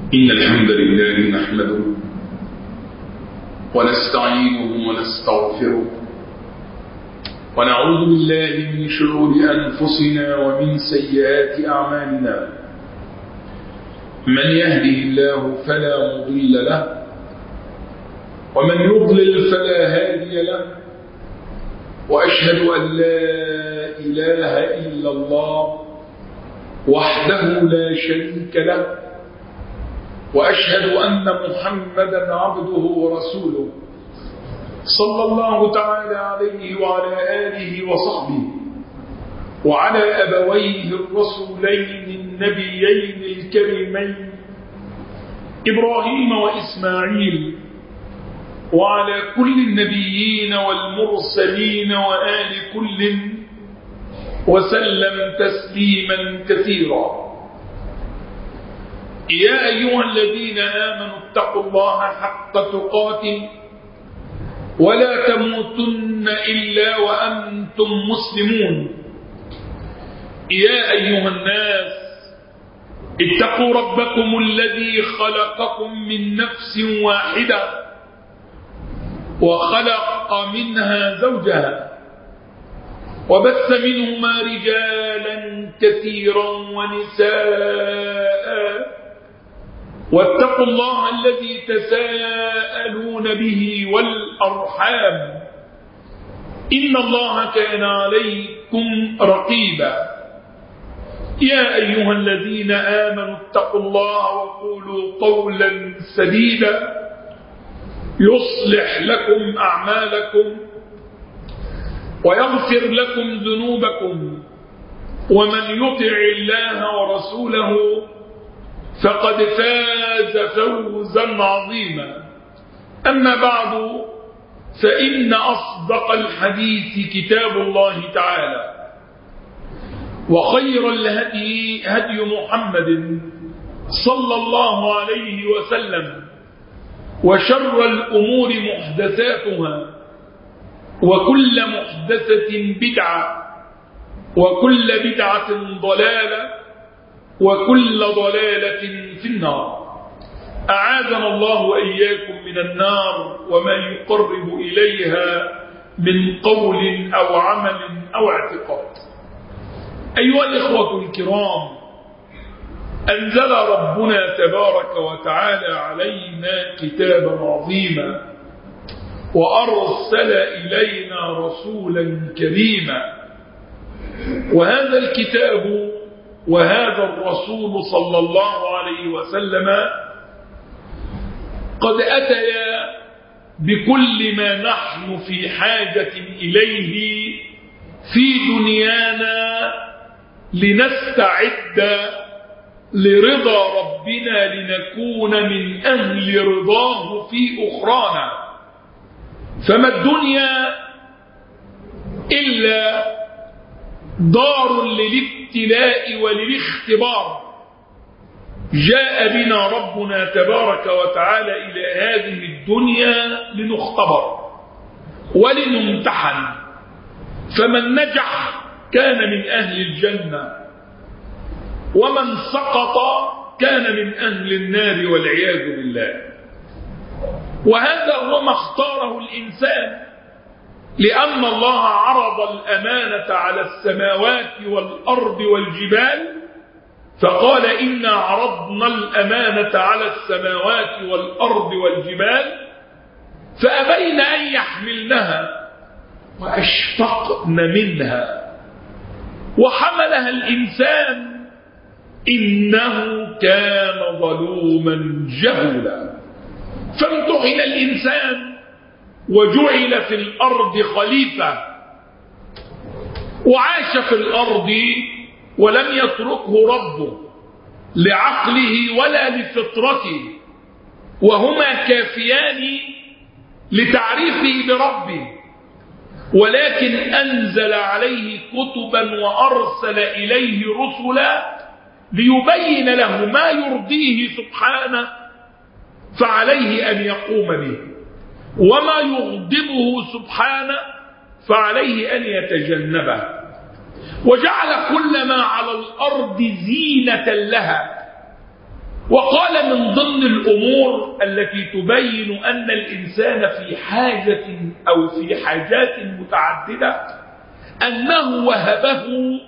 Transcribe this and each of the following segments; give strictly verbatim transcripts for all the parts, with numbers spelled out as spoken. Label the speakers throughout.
Speaker 1: إن الحمد لله نحمده ونستعينه ونستغفره ونعوذ بالله من شرور أنفسنا ومن سيئات أعمالنا. من يهده الله فلا مضل له ومن يضلل فلا هادي له، وأشهد أن لا إله إلا الله وحده لا شريك له، وأشهد أن محمدا عبده ورسوله صلى الله تعالى عليه وعلى آله وصحبه وعلى أبويه الرسولين النبيين الكريمين إبراهيم وإسماعيل، وعلى كل النبيين والمرسلين وآل كل وسلم تسليما كثيرا. يا أيها الذين آمنوا اتقوا الله حق تقاته ولا تموتن إلا وأنتم مسلمون. يا أيها الناس اتقوا ربكم الذي خلقكم من نفس واحدة وخلق منها زوجها وبث منهما رجالا كثيرا ونساء، واتقوا الله الذي تساءلون به والأرحام إن الله كان عليكم رقيبا. يا أيها الذين آمنوا اتقوا الله وقولوا قولا سديدا يصلح لكم أعمالكم ويغفر لكم ذنوبكم، ومن يطع الله ورسوله فقد فاز فوزا عظيما. أما بعد، فإن أصدق الحديث كتاب الله تعالى، وخير الهدي هدي محمد صلى الله عليه وسلم، وشر الأمور محدثاتها، وكل محدثة بدعة، وكل بدعة ضلالة، وكل ضلالة في النار. أعاذنا الله وإياكم من النار وما يقرب إليها من قول أو عمل أو اعتقاد. أيها الإخوة الكرام، أنزل ربنا تبارك وتعالى علينا كتابا عظيما، وأرسل إلينا رسولا كريما، وهذا الكتاب وهذا الرسول صلى الله عليه وسلم قد أتيا بكل ما نحن في حاجة إليه في دنيانا لنستعد لرضا ربنا، لنكون من أهل رضاه في أخرانا. فما الدنيا إلا دار للابتلاء وللاختبار. جاء بنا ربنا تبارك وتعالى إلى هذه الدنيا لنختبر ولنمتحن، فمن نجح كان من أهل الجنة، ومن سقط كان من أهل النار والعياذ بالله. وهذا هو ما اختاره الإنسان، لأن الله عرض الأمانة على السماوات والأرض والجبال، فقال إنا عرضنا الأمانة على السماوات والأرض والجبال فأبين أن يحملنها وأشفقن منها وحملها الإنسان إنه كان ظلوما جهولا. فامتحن الإنسان وجعل في الأرض خليفة، وعاش في الأرض ولم يتركه ربه لعقله ولا لفطرته، وهما كافيان لتعريفه بربه، ولكن أنزل عليه كتبا وأرسل إليه رسلا ليبين له ما يرضيه سبحانه، فعليه أن يقوم به، وما يغضبه سبحانه فعليه أن يتجنبه. وجعل كل ما على الأرض زينة لها، وقال وكان من ضمن الأمور التي تبين أن الإنسان في حاجة أو في حاجات متعددة أنه وهبه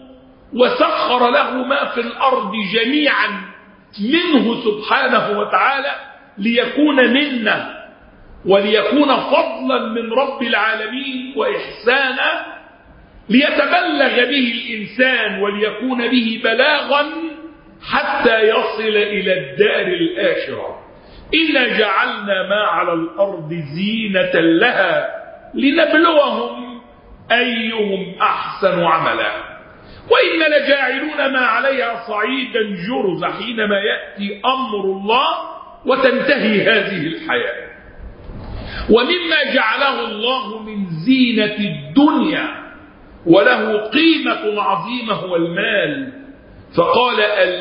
Speaker 1: وسخر له ما في الأرض جميعا منه سبحانه وتعالى ليكون منا وليكون فضلا من رب العالمين وإحسانا ليتبلغ به الإنسان وليكون به بلاغا حتى يصل إلى الدار الآخرة. إنا جعلنا ما على الأرض زينة لها لنبلوهم أيهم أحسن عملا وإنا لجاعلون ما عليها صعيدا جرزا حينما يأتي أمر الله وتنتهي هذه الحياة. ومما جعله الله من زينة الدنيا وله قيمة عظيمة هو المال، فقال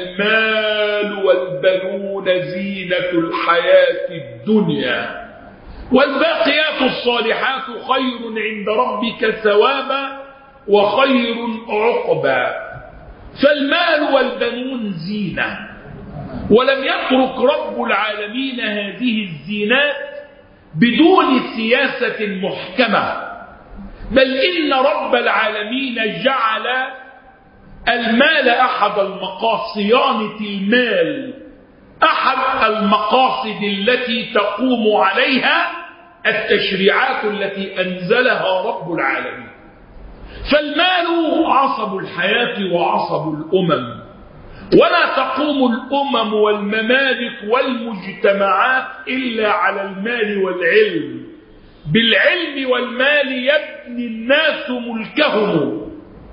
Speaker 1: المال والبنون زينة الحياة الدنيا والباقيات الصالحات خير عند ربك ثوابا وخير عقبا. فالمال والبنون زينة، ولم يترك رب العالمين هذه الزينات بدون سياسة محكمة، بل إن رب العالمين جعل المال أحد المقاصد، صيانة المال أحد المقاصد التي تقوم عليها التشريعات التي أنزلها رب العالمين. فالمال عصب الحياة وعصب الأمم، ولا تقوم الأمم والممالك والمجتمعات إلا على المال والعلم. بالعلم والمال يبني الناس ملكهم.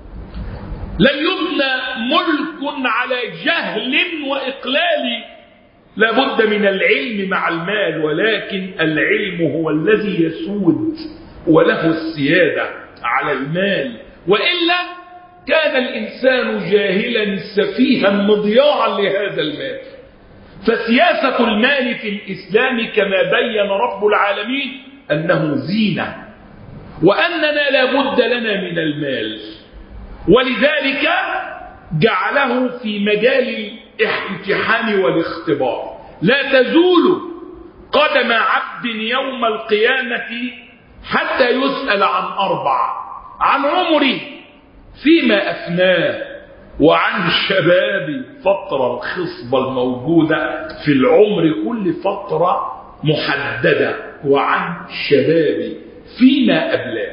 Speaker 1: لن يبنى ملك على جهل وإقلال، لا بد من العلم مع المال، ولكن العلم هو الذي يسود وله السيادة على المال، وإلا كان الإنسان جاهلا سفيها مضياعا لهذا المال. فسياسة المال في الإسلام كما بين رب العالمين أنه زينة، وأننا لا بد لنا من المال، ولذلك جعله في مجال الامتحان والاختبار. لا تزول قدم عبد يوم القيامة حتى يسأل عن أربع: عن عمره فيما أفناه، وعن شباب فترة الخصبة الموجودة في العمر، كل فترة محددة، وعن شباب فيما أبلاه،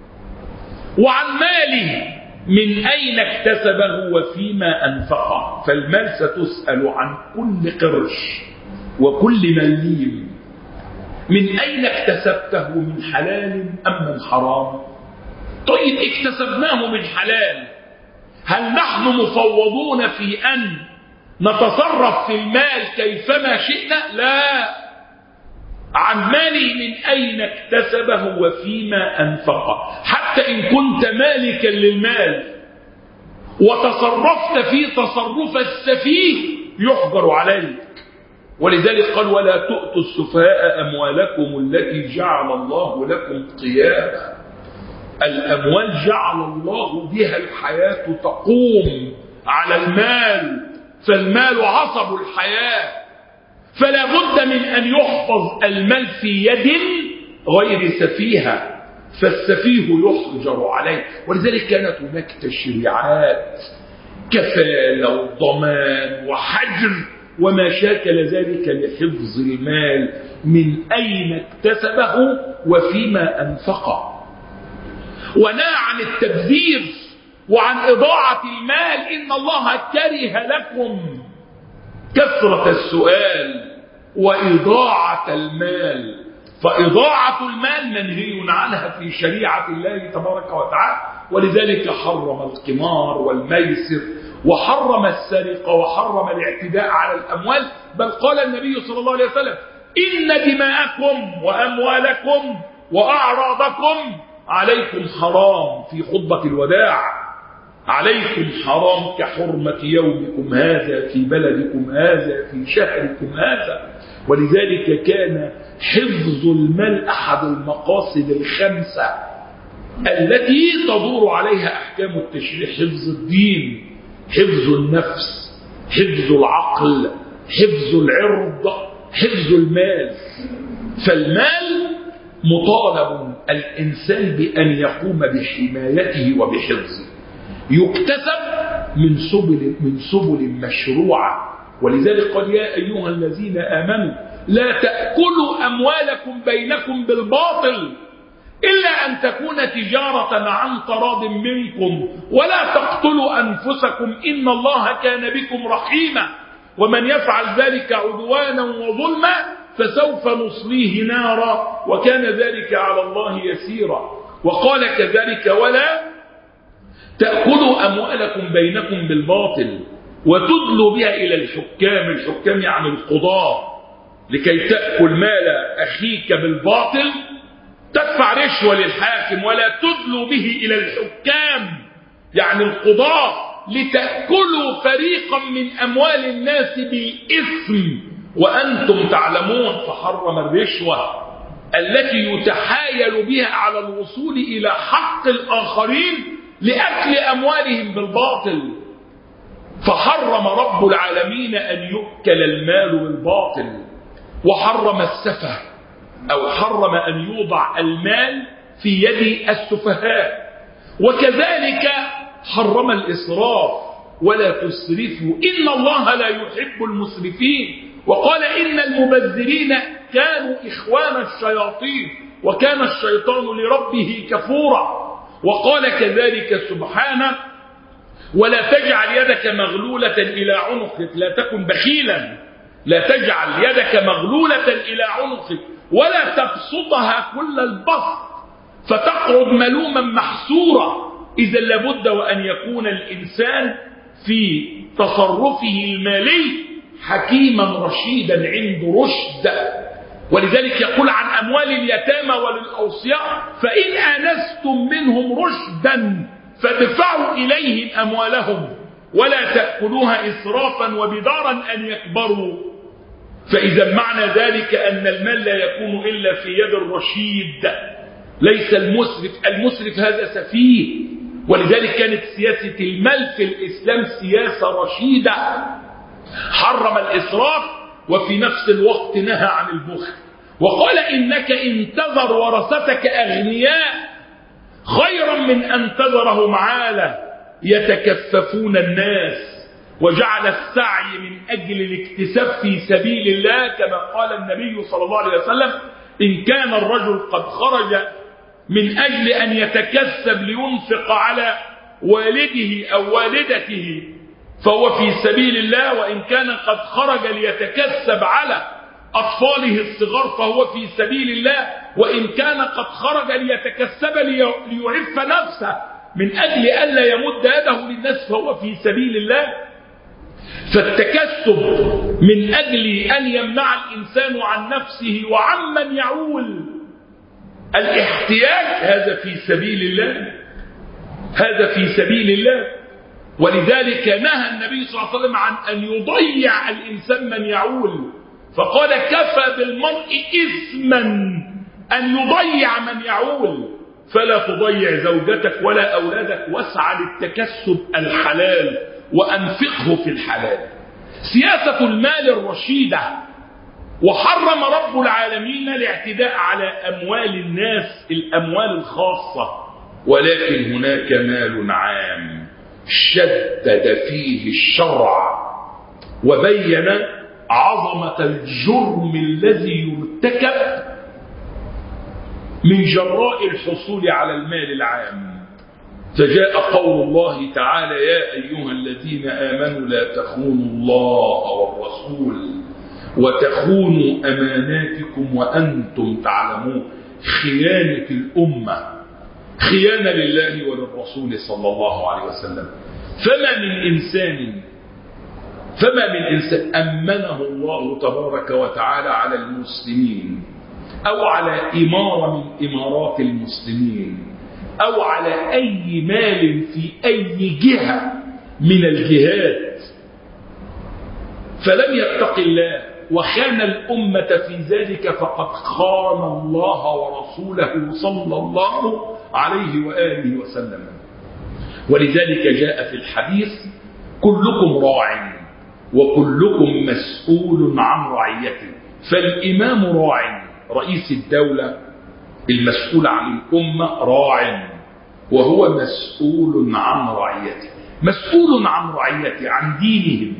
Speaker 1: وعن ماله من أين اكتسبه وفيما أنفقه. فالمال ستسأل عن كل قرش وكل مليم، من أين اكتسبته، من حلال أم من حرام؟ طيب اكتسبناه من حلال، هل نحن مفوضون في أن نتصرف في المال كيفما شئنا؟ لا، عن مالي من أين اكتسبه وفيما أنفقه. حتى إن كنت مالكا للمال وتصرفت في تصرف السفيه يحجر عليك. ولذلك قال: ولا تؤتوا السفهاء أموالكم التي جعل الله لكم قياما. الأموال جعل الله بها الحياة تقوم على المال، فالمال عصب الحياة، فلا بد من أن يحفظ المال في يد غير سفيهة، فالسفيه يحجر عليه. ولذلك كانت هناك تشريعات كفالة وضمان وحجر وما شاكل ذلك لحفظ المال، من أين اكتسبه وفيما أنفقه. ونهى عن التبذير وعن إضاعة المال. إن الله كره لكم كثرة السؤال وإضاعة المال، فإضاعة المال منهي عنها في شريعة الله تبارك وتعالى. ولذلك حرم القمار والميسر، وحرم السرقة، وحرم الاعتداء على الأموال. بل قال النبي صلى الله عليه وسلم: إن دماءكم وأموالكم وأعراضكم عليكم حرام، في خطبة الوداع: عليكم حرام كحرمة يومكم هذا في بلدكم هذا في شهركم هذا. ولذلك كان حفظ المال أحد المقاصد الخمسة التي تدور عليها أحكام التشريع: حفظ الدين، حفظ النفس، حفظ العقل، حفظ العرض، حفظ المال. فالمال مطالب الإنسان بأن يقوم بحمايته وبحفظه، يكتسب من سبل من سبل مشروعة. ولذلك قال يا أيها الذين آمنوا لا تأكلوا أموالكم بينكم بالباطل إلا أن تكون تجارة عن تراض منكم ولا تقتلوا أنفسكم إن الله كان بكم رحيما ومن يفعل ذلك عدوانا وظلما فسوف نصليه نارا وكان ذلك على الله يسيرا. وقال كذلك ولا تأكلوا أموالكم بينكم بالباطل وتدلوا بها إلى الحكام، الحكام يعني القضاة، لكي تأكل مال أخيك بالباطل تدفع رشوة للحاكم، ولا تدلوا به إلى الحكام يعني القضاة لتأكلوا فريقا من أموال الناس بالإثم وأنتم تعلمون. فحرم الرشوة التي يتحايل بها على الوصول إلى حق الآخرين لأكل أموالهم بالباطل. فحرم رب العالمين أن يؤكل المال بالباطل، وحرم السفه أو حرم أن يوضع المال في يد السفهاء، وكذلك حرم الإسراف ولا تسرفوا إن الله لا يحب المسرفين. وقال إن المبذرين كانوا إخوان الشياطين وكان الشيطان لربه كفورا. وقال كذلك سبحانه ولا تجعل يدك مغلولة إلى عنقك، لا تكن بخيلا، لا تجعل يدك مغلولة إلى عنقك ولا تبسطها كل البسط فتقعد ملوما محسورا. إذا لابد وأن يكون الإنسان في تصرفه المالي حكيما رشيدا عنده رشد. ولذلك يقول عن أموال اليتامى وللأوصياء فإن آنستم منهم رشدا فادفعوا إليهم أموالهم ولا تأكلوها إسرافا وبدارا أن يكبروا. فإذا معنى ذلك أن المال لا يكون إلا في يد الرشيد ليس المسرف. المسرف هذا سفيه. ولذلك كانت سياسة المال في الإسلام سياسة رشيدة، حرم الإسراف وفي نفس الوقت نهى عن البخل. وقال إنك إن تذر ورثتك أغنياء خيرا من أن تذرهم عالة يتكففون الناس. وجعل السعي من أجل الاكتساب في سبيل الله كما قال النبي صلى الله عليه وسلم إن كان الرجل قد خرج من أجل أن يتكسب لينفق على والده أو والدته فهو في سبيل الله، وإن كان قد خرج ليتكسب على أطفاله الصغار فهو في سبيل الله، وإن كان قد خرج ليتكسب ليعف نفسه من أجل ألا يمد يده للناس فهو في سبيل الله. فالتكسب من أجل أن يمنع الإنسان عن نفسه وعمن يعول الاحتياج هذا في سبيل الله، هذا في سبيل الله. ولذلك نهى النبي صلى الله عليه وسلم عن أن يضيع الإنسان من يعول، فقال كفى بالمرء إثما أن يضيع من يعول. فلا تضيع زوجتك ولا أولادك واسعى للتكسب الحلال وأنفقه في الحلال. سياسة المال الرشيدة. وحرم رب العالمين الاعتداء على أموال الناس الأموال الخاصة، ولكن هناك مال عام شدد فيه الشرع وبين عظمة الجرم الذي يرتكب من جراء الحصول على المال العام. فجاء قول الله تعالى يا أيها الذين آمنوا لا تخونوا الله والرسول وتخونوا أماناتكم وأنتم تعلمون. خيانة الأمة خيانة لله وللرسول صلى الله عليه وسلم. فما من إنسان فما من إنسان أمنه الله تبارك وتعالى على المسلمين أو على إمارة من إمارات المسلمين أو على أي مال في أي جهة من الجهات فلم يتق الله وخان الأمة في ذلك فقد خان الله ورسوله صلى الله عليه وآله وسلم. ولذلك جاء في الحديث كلكم راع وكلكم مسؤول عن رعيته. فالإمام راع، رئيس الدولة المسؤول عن الأمة راع، وهو مسؤول عن رعيته، مسؤول عن رعيته، عن دينهم،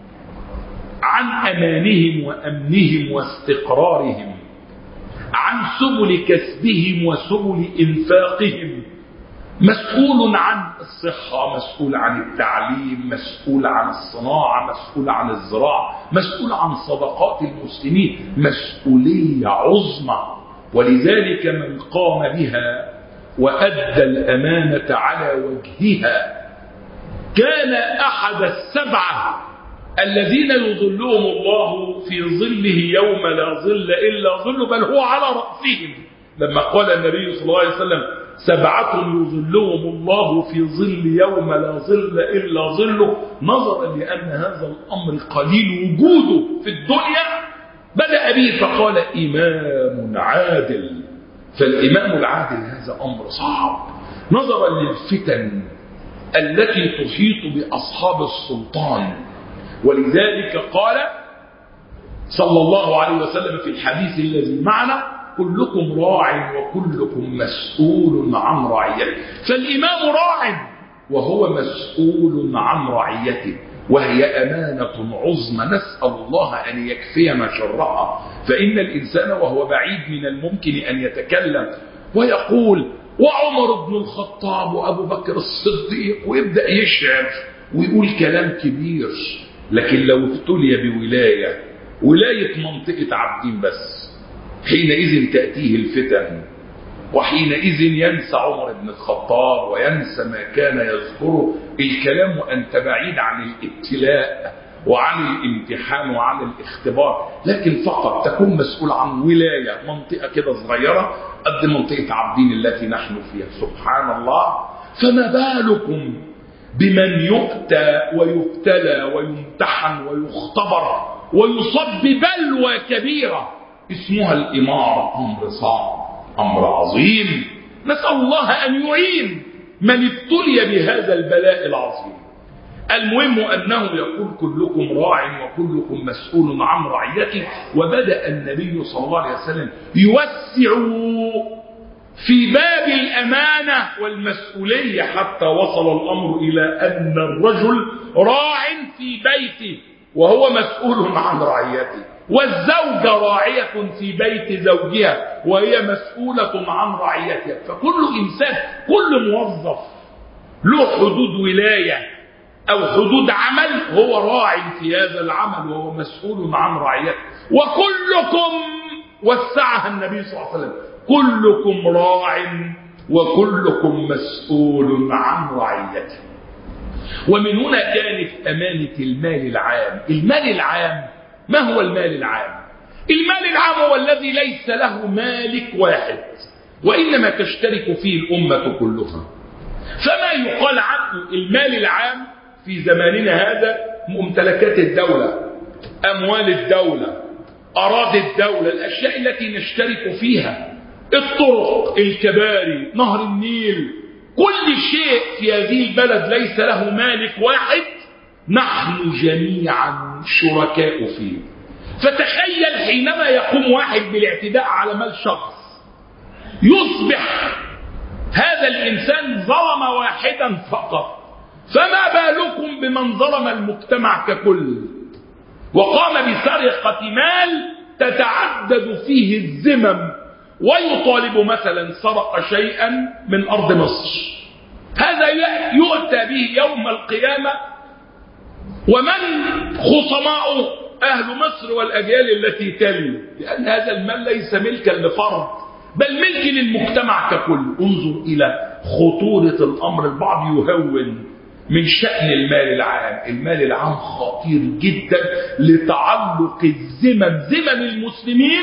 Speaker 1: عن أمانهم وأمنهم واستقرارهم، عن سبل كسبهم وسبل إنفاقهم، مسؤول عن الصحة، مسؤول عن التعليم، مسؤول عن الصناعة، مسؤول عن الزراعة، مسؤول عن صدقات المسلمين، مسؤولية عظمى. ولذلك من قام بها وأدى الأمانة على وجهها كان أحد السبعة الذين يظلهم الله في ظله يوم لا ظل إلا ظل، بل هو على رأسهم. لما قال النبي صلى الله عليه وسلم سبعة يظلهم الله في ظل يوم لا ظل إلا ظله، نظرا لأن هذا الأمر قليل وجوده في الدنيا بدأ به فقال إمام عادل. فالإمام العادل هذا أمر صعب نظرا للفتن التي تحيط بأصحاب السلطان. ولذلك قال صلى الله عليه وسلم في الحديث الذي معنا كلكم راع وكلكم مسؤول عن رعيته. فالإمام راع وهو مسؤول عن رعيته، وهي أمانة عظمى نسأل الله أن يكفينا شرها. فإن الإنسان وهو بعيد من الممكن أن يتكلم ويقول وعمر بن الخطاب وأبو بكر الصديق ويبدأ يشعر ويقول كلام كبير، لكن لو ابتلي بولاية ولاية منطقة عابدين بس حينئذ تأتيه الفتن، وحينئذ ينسى عمر بن الخطاب وينسى ما كان يذكره. الكلام وأنت بعيد عن الابتلاء وعن الامتحان وعن الاختبار، لكن فقط تكون مسؤول عن ولاية منطقة كده صغيرة قد منطقة عابدين التي نحن فيها. سبحان الله، فما بالكم بمن يؤتى ويبتلى ويمتحن ويختبر ويصاب ببلوى كبيرة اسمها الإمارة. أمر صعب، أمر عظيم، نسأل الله أن يعين من ابتلي بهذا البلاء العظيم. المهم أنه يقول كلكم راع وكلكم مسؤول عن رعيته. وبدأ النبي صلى الله عليه وسلم يوسع في باب الأمانة والمسؤولية حتى وصل الأمر إلى أن الرجل راع في بيته وهو مسؤول عن رعيته، والزوجة راعية في بيت زوجها وهي مسؤولة عن رعيتها. فكل إنسان، كل موظف له حدود ولاية أو حدود عمل هو راعي في هذا العمل وهو مسؤول عن رعيته. وكلكم، وسعها النبي صلى الله عليه وسلم، كلكم راع وكلكم مسؤول عن رعيته. ومن هنا كانت أمانة المال العام. المال العام، ما هو المال العام؟ المال العام هو الذي ليس له مالك واحد وإنما تشترك فيه الأمة كلها. فما يقال عنه المال العام في زماننا هذا ممتلكات الدولة، أموال الدولة، أراضي الدولة، الأشياء التي نشترك فيها، الطرق، الكباري، نهر النيل، كل شيء في هذه البلد ليس له مالك واحد، نحن جميعا شركاء فيه. فتخيل حينما يقوم واحد بالاعتداء على مال شخص يصبح هذا الإنسان ظلم واحدا فقط، فما بالكم بمن ظلم المجتمع ككل وقام بسرقة مال تتعدد فيه الذمم، ويطالب مثلا سرق شيئا من أرض مصر، هذا يؤتى به يوم القيامة ومن خصماؤه أهل مصر والأجيال التي تلي، لأن هذا المال ليس ملكا لفرد بل ملك للمجتمع ككل. انظر إلى خطورة الأمر. البعض يهون من شأن المال العام. المال العام خطير جدا لتعلق الذمم، ذمم المسلمين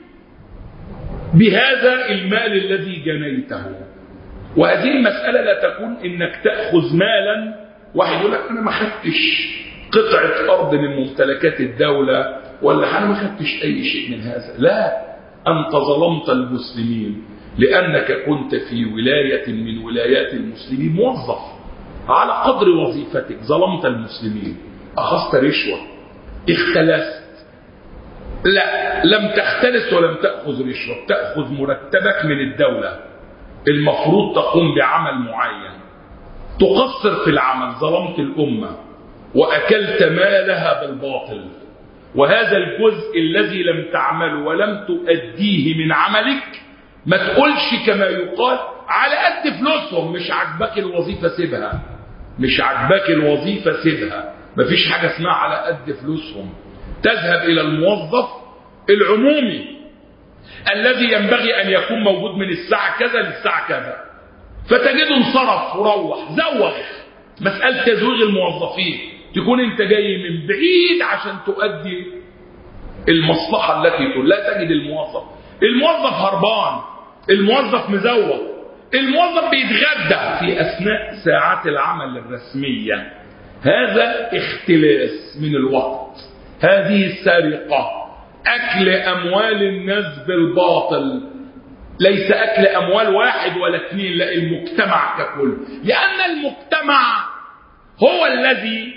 Speaker 1: بهذا المال الذي جنيته. وهذه المسألة لا تكون إنك تأخذ مالا، واحد يقول لك أنا ما خدتش قطعة أرض من ممتلكات الدولة ولا أنا ما خدتش أي شيء من هذا. لا، أنت ظلمت المسلمين لأنك كنت في ولاية من ولايات المسلمين موظف على قدر وظيفتك، ظلمت المسلمين، أخذت رشوة، اختلست، لا، لم تختلس ولم تأخذ رشوة، تأخذ مرتبك من الدولة، المفروض تقوم بعمل معين، تقصر في العمل، ظلمت الأمة وأكلت مالها بالباطل، وهذا الجزء الذي لم تعمله ولم تؤديه من عملك ما تقولش كما يقال على قد فلوسهم، مش عجبك الوظيفة سيبها، مش عجبك الوظيفة سيبها، مفيش حاجة اسمها على قد فلوسهم. تذهب إلى الموظف العمومي الذي ينبغي أن يكون موجود من الساعة كذا للساعة كذا، فتجده انصرف وروح زوغ. مسألة تزويغ الموظفين، تكون انت جاي من بعيد عشان تؤدي المصلحة التي تقول، لا تجد الموظف، الموظف هربان، الموظف مزوغ، الموظف بيتغدى في أثناء ساعات العمل الرسمية. هذا اختلاس من الوقت، هذه سرقة، أكل أموال الناس بالباطل، ليس أكل أموال واحد ولا اثنين، لا، المجتمع ككل، لأن المجتمع هو الذي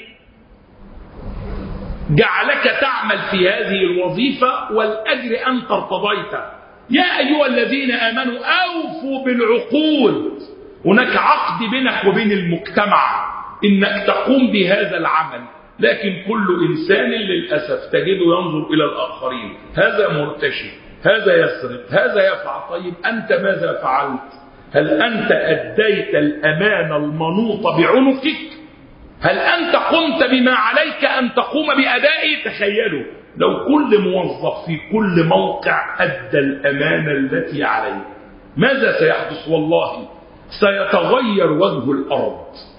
Speaker 1: جعلك تعمل في هذه الوظيفة والأجر أنت ارتضيته. يا أيها الذين آمنوا أوفوا بالعقود، هناك عقد بينك وبين المجتمع إنك تقوم بهذا العمل، لكن كل إنسان للأسف تجده ينظر إلى الآخرين، هذا مرتشي، هذا يسرق، هذا يفعل. طيب أنت ماذا فعلت؟ هل أنت أديت الأمانة المنوطة بعنقك؟ هل أنت قمت بما عليك أن تقوم بأدائه؟ تخيلوا لو كل موظف في كل موقع أدى الأمانة التي عليه، ماذا سيحدث؟ والله سيتغير وجه الأرض،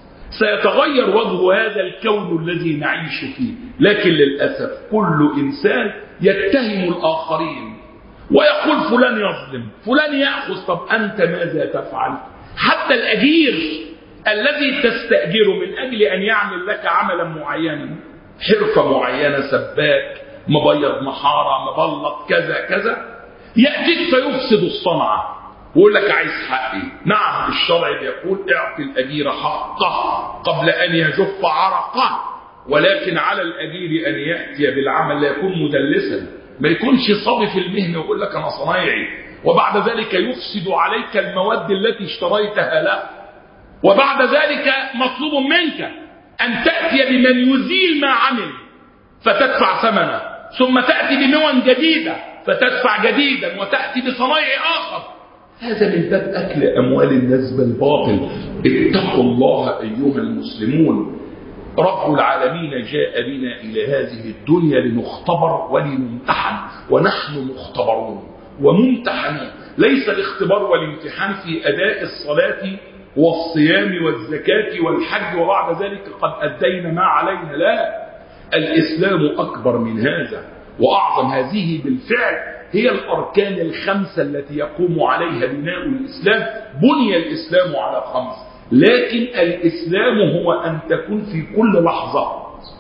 Speaker 1: سيتغير وجه هذا الكون الذي نعيش فيه. لكن للأسف كل إنسان يتهم الآخرين ويقول فلان يظلم، فلان يأخذ. طب أنت ماذا تفعل؟ حتى الأجير الذي تستأجره من أجل أن يعمل لك عملا معينا، حرفة معينة، سباك، مبيض محارة، مبلط، كذا كذا، يأتيك فيفسد الصنعة ويقول لك عايز حقي. نعم، الشرع بيقول اعطي الأجير حقه قبل أن يجف عرقه، ولكن على الأجير أن يأتي بالعمل، لا يكون مدلسا، ما يكونش صبي في المهنة ويقول لك أنا صنايعي، وبعد ذلك يفسد عليك المواد التي اشتريتها له. وبعد ذلك مطلوب منك أن تأتي بمن يزيل ما عمل فتدفع ثمنه، ثم تأتي بمون جديدة فتدفع جديدا، وتأتي بصنايع آخر. هذا من باب أكل أموال الناس بالباطل. اتقوا الله أيها المسلمون، رب العالمين جاء بنا إلى هذه الدنيا لنختبر ولنمتحن، ونحن مختبرون وممتحنون. ليس الاختبار والامتحان في أداء الصلاة والصيام والزكاة والحج وبعد ذلك قد أدينا ما علينا، لا، الإسلام أكبر من هذا وأعظم. هذه بالفعل هي الأركان الخمسة التي يقوم عليها بناء الإسلام. بني الإسلام على خمس، لكن الإسلام هو أن تكون في كل لحظة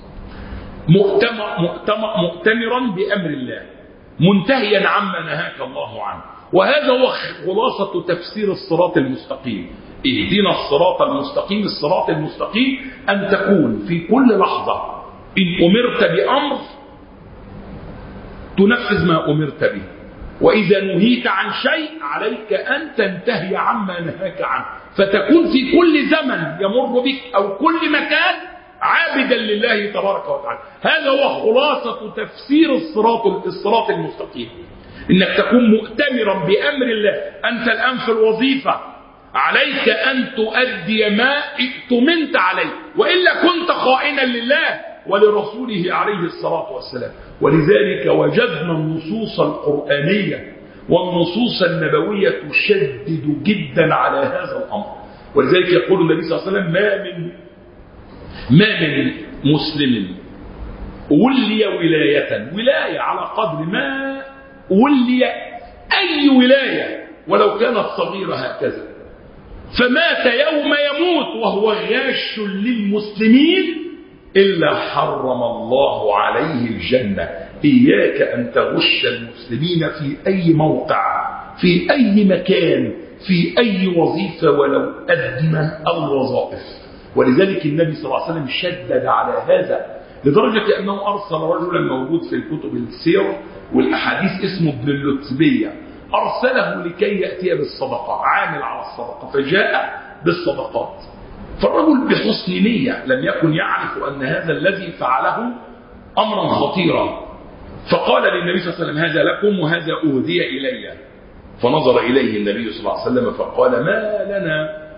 Speaker 1: مؤتمرا بأمر الله، منتهيا عما نهاك الله عنه. وهذا هو خلاصة تفسير الصراط المستقيم. اهدنا الصراط المستقيم. الصراط المستقيم أن تكون في كل لحظة إن أمرت بأمر تنفذ ما أمرت به، وإذا نهيت عن شيء عليك أن تنتهي عما نهاك عنه، فتكون في كل زمن يمر بك أو كل مكان عابدا لله تبارك وتعالى. هذا هو خلاصة تفسير الصراط الصراط المستقيم، إنك تكون مؤتمرا بأمر الله. أنت الآن في الوظيفة، عليك أن تؤدي ما ائتمنت عليه، وإلا كنت خائنا لله ولرسوله عليه الصلاة والسلام. ولذلك وجدنا النصوص القرآنية والنصوص النبوية تشدد جدا على هذا الأمر. ولذلك يقول النبي صلى الله عليه وسلم ما من ما من مسلم ولي ولاية، ولاية على قدر ما ولي أي ولاية ولو كانت صغيرة هكذا، فمات يوم يموت وهو غاش للمسلمين إلا حرم الله عليه الجنة. إياك أن تغش المسلمين في أي موقع، في أي مكان، في أي وظيفة ولو أدنى الوظائف. ولذلك النبي صلى الله عليه وسلم شدد على هذا، لدرجة أنه أرسل رجلا موجود في الكتب السير والأحاديث اسمه ابن اللتبية، أرسله لكي يأتي بالصدقة، عامل على الصدقة، فجاء بالصدقات. فالرجل بحسن نية لم يكن يعرف أن هذا الذي فعله أمرا خطيرا، فقال للنبي صلى الله عليه وسلم: هذا لكم وهذا أهدي إلي. فنظر إليه النبي صلى الله عليه وسلم فقال: ما لنا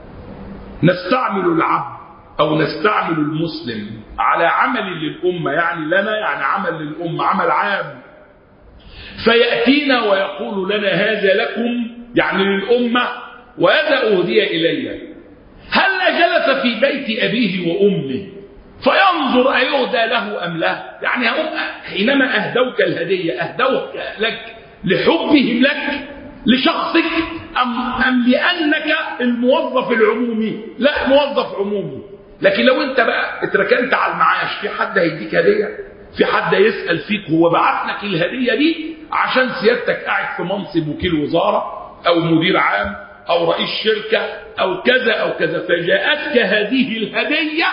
Speaker 1: نستعمل العبد أو نستعمل المسلم على عمل للأمة، يعني لنا يعني عمل للأمة، عمل عام، فيأتينا ويقول لنا هذا لكم يعني للأمة وهذا أهدي إلي. هل جلس في بيت أبيه وأمه فينظر أيهدى له أم لا؟ يعني حينما أهدوك الهدية أهدوك لك لحبهم لك لشخصك أم, أم لأنك الموظف العمومي؟ لا، موظف عمومي. لكن لو أنت بقى اتركنت على المعاش، في حد هيديك هدية؟ في حد يسأل فيك هو بعت لك الهدية دي عشان سيادتك قاعد في منصب وكيل وزارة أو مدير عام أو رئيس شركة أو كذا أو كذا، فجاءتك هذه الهدية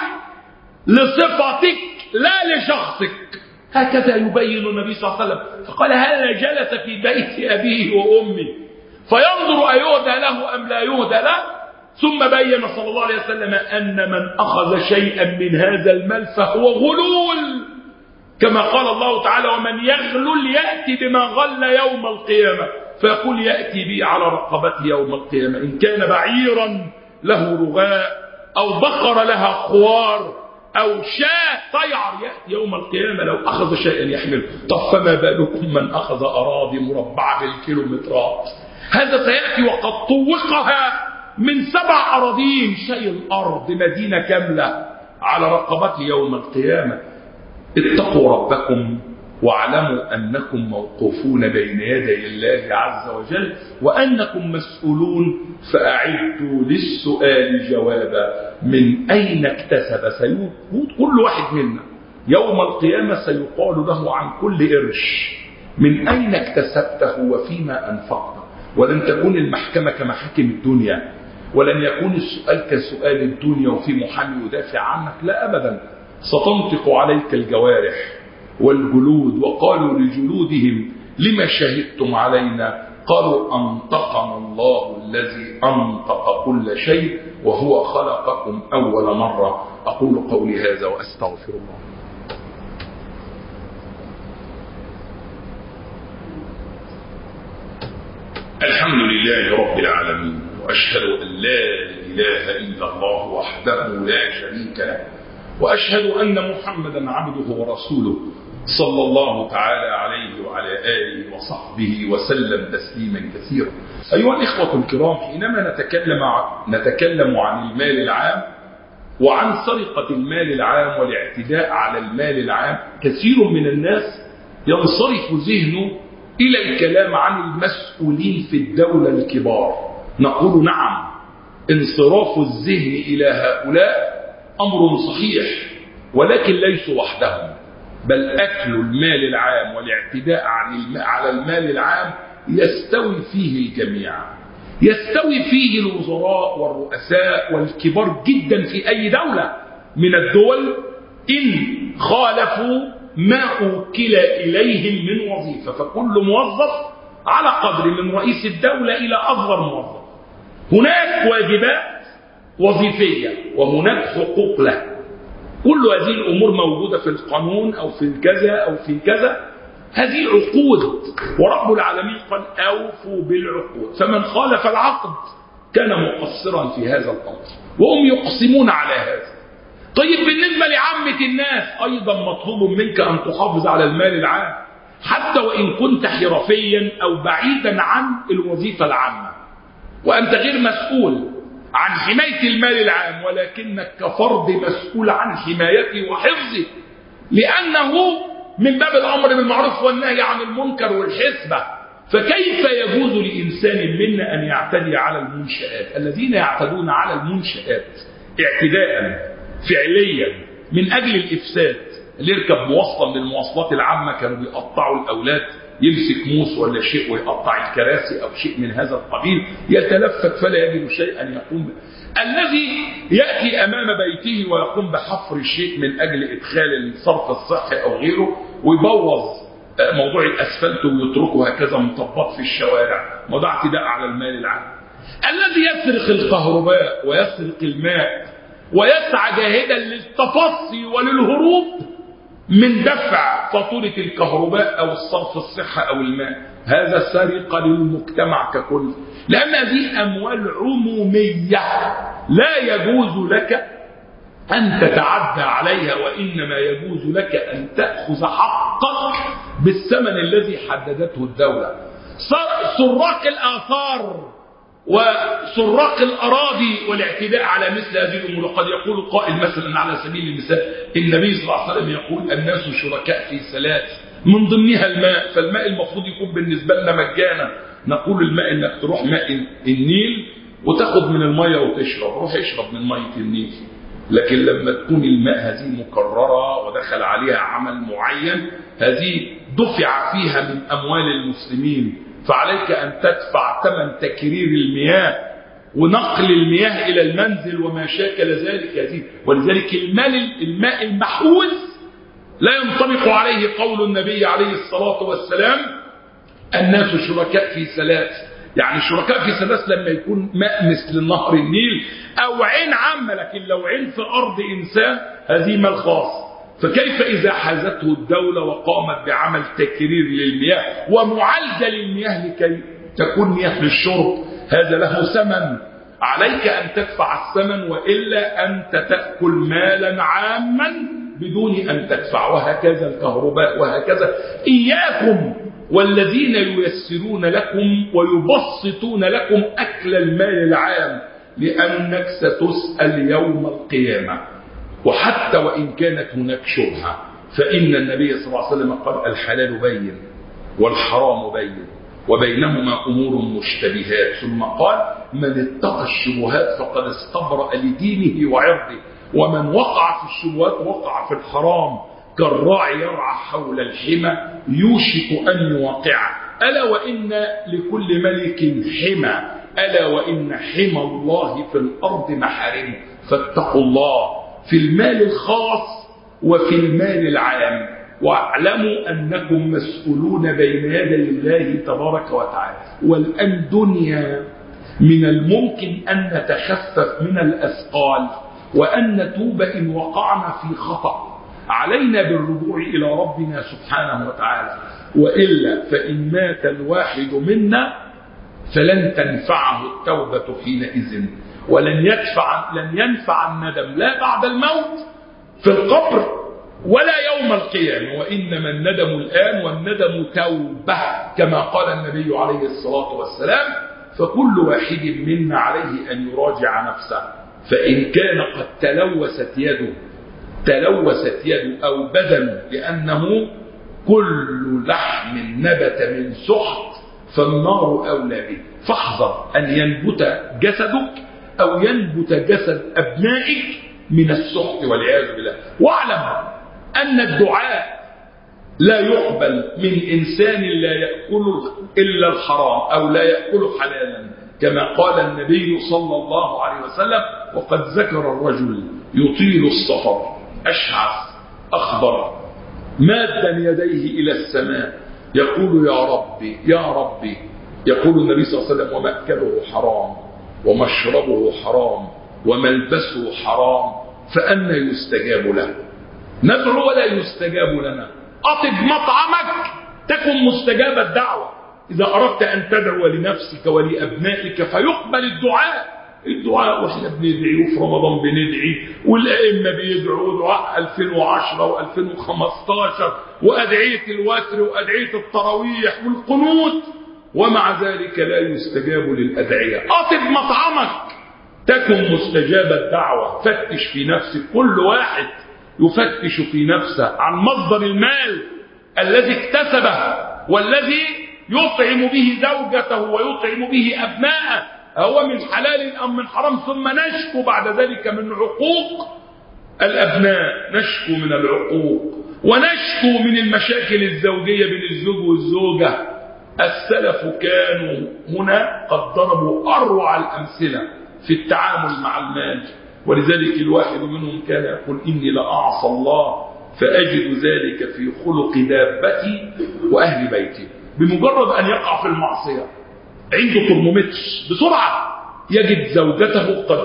Speaker 1: لصفتك لا لشخصك. هكذا يبين النبي صلى الله عليه وسلم. فقال: هل جلس في بيت أبيه وأمه فينظر أيهدى له أم لا يهدى له؟ ثم بين صلى الله عليه وسلم أن من أخذ شيئا من هذا المال فهو غلول، كما قال الله تعالى: ومن يغلل يأتي بما غل يوم القيامة، فيقول يأتي بي على رقبته يوم القيامة، إن كان بعيرا له رغاء أو بقر لها خوار أو شاة طيعر يأتي يوم القيامة لو أخذ شيئا يحمله. طب فما بالكم من أخذ أراضي مربعة بالكيلومترات؟ هذا سيأتي وقد طوقها من سبع أراضين، شيء الأرض مدينة كاملة على رقبته يوم القيامة. اتقوا ربكم واعلموا أنكم موقوفون بين يدي الله عز وجل وأنكم مسؤولون، فأعدوا للسؤال جوابا. من أين اكتسب؟ سيقول كل واحد منا يوم القيامة سيقال له عن كل قرش: من أين اكتسبته وفيما أنفقته؟ ولن تكون المحكمة كمحاكم الدنيا، ولن يكون السؤال كسؤال الدنيا وفي محامي يدافع عنك، لا أبدا. ستنطق عليك الجوارح والجلود. وقالوا لجلودهم: لما شهدتم علينا؟ قالوا: أنطقنا الله الذي أنطق كل شيء وهو خلقكم أول مرة. أقول قولي هذا وأستغفر الله. الحمد لله رب العالمين، وأشهد أن لا إله إلا الله وحده لا شريك له، وأشهد أن محمدا عبده ورسوله صلى الله تعالى عليه وعلى آله وصحبه وسلم تسليما كثيرا. أيها الإخوة الكرام، حينما نتكلم عن, نتكلم عن المال العام وعن سرقة المال العام والاعتداء على المال العام، كثير من الناس ينصرف ذهنه إلى الكلام عن المسؤولين في الدولة الكبار. نقول نعم، انصراف الذهن إلى هؤلاء أمر صحيح، ولكن ليسوا وحدهم، بل أكل المال العام والاعتداء على المال العام يستوي فيه الجميع. يستوي فيه الوزراء والرؤساء والكبار جدا في أي دولة من الدول إن خالفوا ما أوكل إليهم من وظيفة. فكل موظف على قدر من رئيس الدولة إلى أصغر موظف. هناك واجبات وظيفية وهناك حقوق له. كل هذه الأمور موجودة في القانون أو في الكذا أو في كذا. هذه عقود، ورب العالمين قال: أوفوا بالعقود. فمن خالف العقد كان مقصرا في هذا الأمر، وهم يقسمون على هذا. طيب بالنسبة لعامة الناس أيضا مطلوب منك أن تحافظ على المال العام، حتى وإن كنت حرفيا أو بعيدا عن الوظيفة العامة، وأنت غير مسؤول عن حماية المال العام، ولكنك كفرد مسؤول عن حمايته وحفظه، لأنه من باب الأمر بالمعروف والنهي عن المنكر والحسبة. فكيف يجوز لإنسان منا أن يعتدي على المنشآت؟ الذين يعتدون على المنشآت اعتداء فعليا من أجل الإفساد اللي يركب مواصلة من المواصلات العامة كانوا بيقطعوا الأولاد، يمسك موس ولا شيء ويقطع الكراسي أو شيء من هذا القبيل، يتلفت فلا يجد شيئا يقوم به. الذي يأتي أمام بيته ويقوم بحفر الشيء من أجل إدخال الصرف الصحي أو غيره ويبوظ موضوع الأسفلت ويتركه هكذا مطبط في الشوارع، وده اعتداء على المال العام. الذي يسرق الكهرباء ويسرق الماء ويسعى جاهدا للتفصي وللهروب من دفع فاتورة الكهرباء أو الصرف الصحة أو الماء، هذا سرقة للمجتمع ككل، لأن هذه أموال عمومية لا يجوز لك أن تتعدى عليها، وإنما يجوز لك أن تأخذ حقك بالثمن الذي حددته الدولة. سراق الآثار وسراق الأراضي والاعتداء على مثل هذه الأمور، قد يقول قائل مثلا على سبيل المثال النبي صلى الله عليه وسلم يقول الناس شركاء في ثلاث من ضمنها الماء، فالماء المفروض يكون بالنسبة لنا مجانا، نقول الماء انك تروح ماء النيل وتاخد من المية وتشرب، روح اشرب من مية النيل. لكن لما تكون الماء هذه مكررة ودخل عليها عمل معين، هذه دفع فيها من أموال المسلمين، فعليك أن تدفع ثمن تكرير المياه ونقل المياه إلى المنزل وما شاكل ذلك هذه. ولذلك المال الماء المحوز لا ينطبق عليه قول النبي عليه الصلاة والسلام الناس شركاء في ثلاث، يعني شركاء في ثلاث لما يكون ماء مثل نهر النيل أو عين عامة، لكن لو عين في أرض إنسان هذه مال خاص. فكيف إذا حازته الدولة وقامت بعمل تكرير للمياه ومعالجة للمياه لكي تكون مياه للشرب، هذا له ثمن، عليك أن تدفع الثمن، وإلا أنت تأكل مالا عاما بدون أن تدفع. وهكذا الكهرباء وهكذا. إياكم والذين ييسرون لكم ويبسطون لكم أكل المال العام، لأنك ستسأل يوم القيامة. وحتى وإن كانت هناك شبهة، فإن النبي صلى الله عليه وسلم قال الحلال بين والحرام بين وبينهما أمور مشتبهات، ثم قال من اتقى الشبهات فقد استبرأ لدينه وعرضه، ومن وقع في الشبهات وقع في الحرام، كالراعي يرعى حول الحمى يوشك أن يوقعه. ألا وإن لكل ملك حمى، ألا وإن حمى الله في الأرض محارمه، فاتقوا الله في المال الخاص وفي المال العام، واعلموا أنكم مسؤولون بين يدي الله تبارك وتعالى. والآن دنيا من الممكن أن نتخفف من الأثقال وأن نتوب إن وقعنا في خطأ، علينا بالرجوع إلى ربنا سبحانه وتعالى، وإلا فإن مات الواحد منا فلن تنفعه التوبة حينئذ، ولن يدفع لن ينفع الندم لا بعد الموت في القبر ولا يوم القيامة، وإنما الندم الآن، والندم توبة كما قال النبي عليه الصلاة والسلام. فكل واحد منا عليه أن يراجع نفسه، فإن كان قد تلوثت يده تلوثت يده أو بدنه، لأنه كل لحم نبت من سحت فالنار أولى به، فاحذر أن ينبت جسدك أو ينبت جسد أبنائك من السحت والعياذ بالله. واعلم أن الدعاء لا يقبل من إنسان لا يأكل إلا الحرام أو لا يأكل حلالا، كما قال النبي صلى الله عليه وسلم. وقد ذكر الرجل يطيل السفر أشعث أخضر مادا يديه إلى السماء يقول يا ربي يا ربي، يقول النبي صلى الله عليه وسلم ومأكله حرام ومشربه حرام وملبسه حرام، فأنى يستجاب له؟ ندعو ولا يستجاب لنا. أطب مطعمك تكن مستجاب الدعوة. إذا أردت أن تدعو لنفسك ولأبنائك فيقبل الدعاء. الدعاء وإحنا بندعي وفي رمضان بندعي والأئمة بيدعوا دعاء ألفين وعشرة وألفين وخمستاشر وأدعية الوتر وأدعية التراويح والقنوت، ومع ذلك لا يستجاب للأدعية. أطب مطعمك تكن مستجاب الدعوة. فتش في نفسك، كل واحد يفتش في نفسه عن مصدر المال الذي اكتسبه والذي يطعم به زوجته ويطعم به أبناءه، هو من حلال أم من حرام، ثم نشكو بعد ذلك من عقوق الأبناء نشكو من العقوق ونشكو من المشاكل الزوجية بين الزوج والزوجة. السلف كانوا هنا قد ضربوا أروع الأمثلة في التعامل مع المال، ولذلك الواحد منهم كان يقول إني لأعصى الله فأجد ذلك في خلق دابتي وأهل بيتي. بمجرد أن يقع في المعصية عنده ترمومتر بسرعة يجد زوجته قد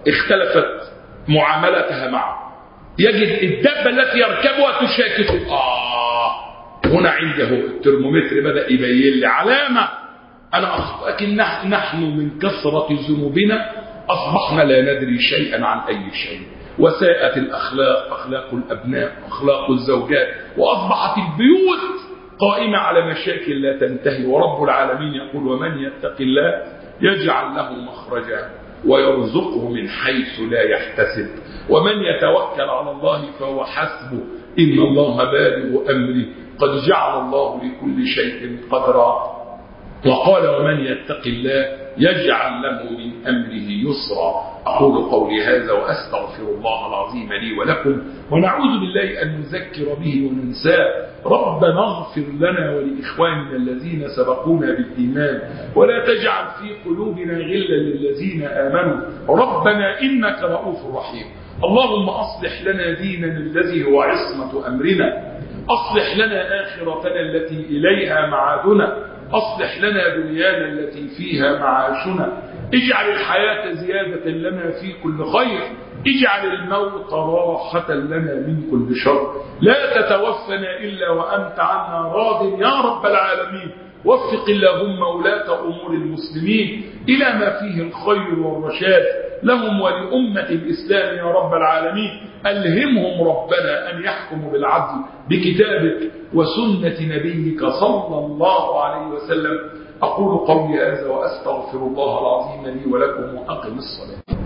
Speaker 1: اختلفت معاملتها معه، يجد الدابة التي يركبها تشاكسه. آه هنا عنده الترمومتر بدأ يبين لي علامة أنا أخطأ. لكن نحن من كثرة ذنوبنا أصبحنا لا ندري شيئا عن أي شيء، وساءت الأخلاق، أخلاق الأبناء، أخلاق الزوجات، وأصبحت البيوت قائمة على مشاكل لا تنتهي. ورب العالمين يقول ومن يتق الله يجعل له مخرجا ويرزقه من حيث لا يحتسب ومن يتوكل على الله فهو حسبه إن الله بالغ أمره قد جعل الله لكل شيء قدرا. وقال ومن يتق الله يجعل له من أمره يسرا. أقول قولي هذا وأستغفر الله العظيم لي ولكم، ونعوذ بالله أن نذكر به وننساه. ربنا اغفر لنا ولإخواننا الذين سبقونا بالإيمان ولا تجعل في قلوبنا غلا للذين آمنوا ربنا إنك رؤوف رحيم. اللهم أصلح لنا ديننا الذي هو عصمة أمرنا، أصلح لنا آخرتنا التي إليها معادنا، أصلح لنا دنيانا التي فيها معاشنا، اجعل الحياة زيادة لنا في كل خير، اجعل الموت راحة لنا من كل شر، لا تتوفنا إلا وأنت عنا راض يا رب العالمين. وفق اللهم ولاة أمور المسلمين إلى ما فيه الخير والرشاد لهم ولأمة الإسلام يا رب العالمين. ألهمهم ربنا أن يحكموا بالعدل بكتابك وسنة نبيك صلى الله عليه وسلم. أقول قولي هذا وأستغفر الله العظيم لي ولكم وأقم الصلاة.